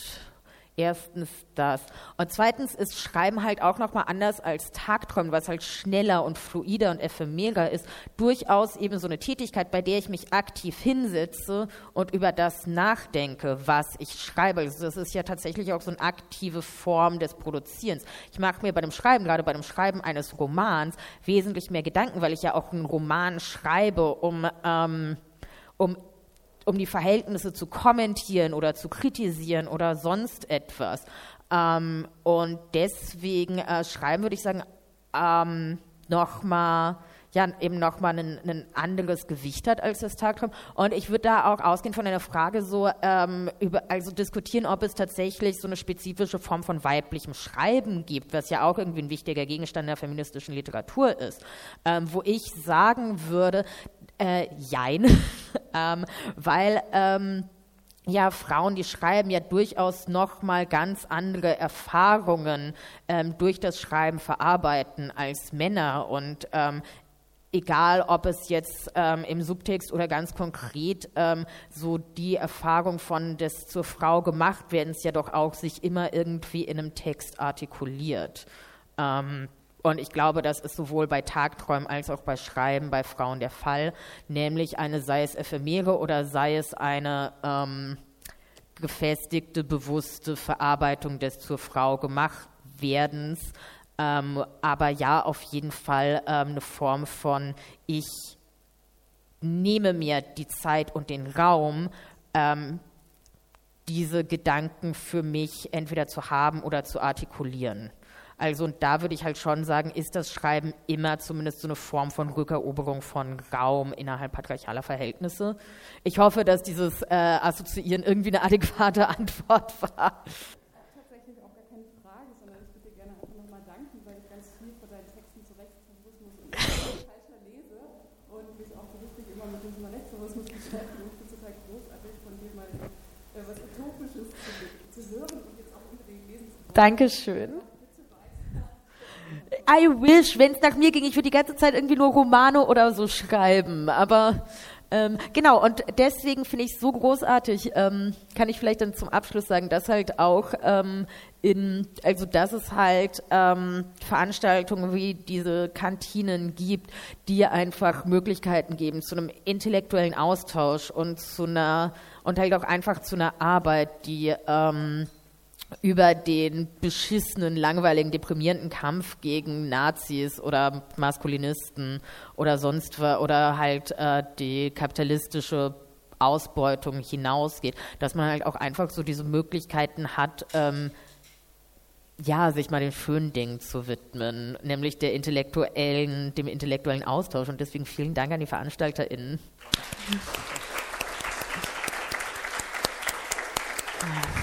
Erstens das. Und zweitens ist Schreiben halt auch nochmal anders als Tagträumen, was halt schneller und fluider und ephemerer ist, durchaus eben so eine Tätigkeit, bei der ich mich aktiv hinsetze und über das nachdenke, was ich schreibe. Also das ist ja tatsächlich auch so eine aktive Form des Produzierens. Ich mache mir bei dem Schreiben, gerade bei dem Schreiben eines Romans, wesentlich mehr Gedanken, weil ich ja auch einen Roman schreibe, um, ähm, um um die Verhältnisse zu kommentieren oder zu kritisieren oder sonst etwas. Ähm, und deswegen äh, schreiben, würde ich sagen, ähm, nochmal, ja, eben nochmal ein, ein anderes Gewicht hat als das Tagtraum. Und ich würde da auch ausgehen von einer Frage so, ähm, über, also diskutieren, ob es tatsächlich so eine spezifische Form von weiblichem Schreiben gibt, was ja auch irgendwie ein wichtiger Gegenstand der feministischen Literatur ist, ähm, wo ich sagen würde, Äh, jein, ähm, weil ähm, ja Frauen, die schreiben, ja durchaus nochmal ganz andere Erfahrungen ähm, durch das Schreiben verarbeiten als Männer und ähm, egal, ob es jetzt ähm, im Subtext oder ganz konkret ähm, so die Erfahrung von des zur Frau gemacht werden, es ja doch auch sich immer irgendwie in einem Text artikuliert. Ähm, Und ich glaube, das ist sowohl bei Tagträumen als auch bei Schreiben bei Frauen der Fall, nämlich eine, sei es ephemere oder sei es eine ähm, gefestigte, bewusste Verarbeitung des zur Frau gemacht werdens, ähm, aber ja, auf jeden Fall ähm, eine Form von, ich nehme mir die Zeit und den Raum, ähm, diese Gedanken für mich entweder zu haben oder zu artikulieren. Also und da würde ich halt schon sagen, ist das Schreiben immer zumindest so eine Form von Rückeroberung von Raum innerhalb patriarchaler Verhältnisse. Ich hoffe, dass dieses äh, Assoziieren irgendwie eine adäquate Antwort war. Tatsächlich auch gar keine Frage, sondern ich würde dir gerne einfach nochmal danken, weil ich ganz viel von deinen Texten zu Rechtsterrorismus und falscher lese und mich auch beruflich immer mit diesem Rechtsterrorismus beschäftige. Ich finde es total großartig, von dir mal äh, was Utopisches zu, zu hören und jetzt auch unbedingt lesen zu wollen. Dankeschön. I wish, wenn es nach mir ging, ich würde die ganze Zeit irgendwie nur Romane oder so schreiben, aber ähm, genau, und deswegen finde ich es so großartig, ähm, kann ich vielleicht dann zum Abschluss sagen, dass halt auch ähm, in, also dass es halt ähm, Veranstaltungen wie diese Kantinen gibt, die einfach Möglichkeiten geben zu einem intellektuellen Austausch und zu einer, und halt auch einfach zu einer Arbeit, die ähm, über den beschissenen, langweiligen, deprimierenden Kampf gegen Nazis oder Maskulinisten oder sonst was oder halt äh, die kapitalistische Ausbeutung hinausgeht, dass man halt auch einfach so diese Möglichkeiten hat, ähm, ja, sich mal den schönen Dingen zu widmen, nämlich der intellektuellen, dem intellektuellen Austausch. Und deswegen vielen Dank an die VeranstalterInnen. Ja.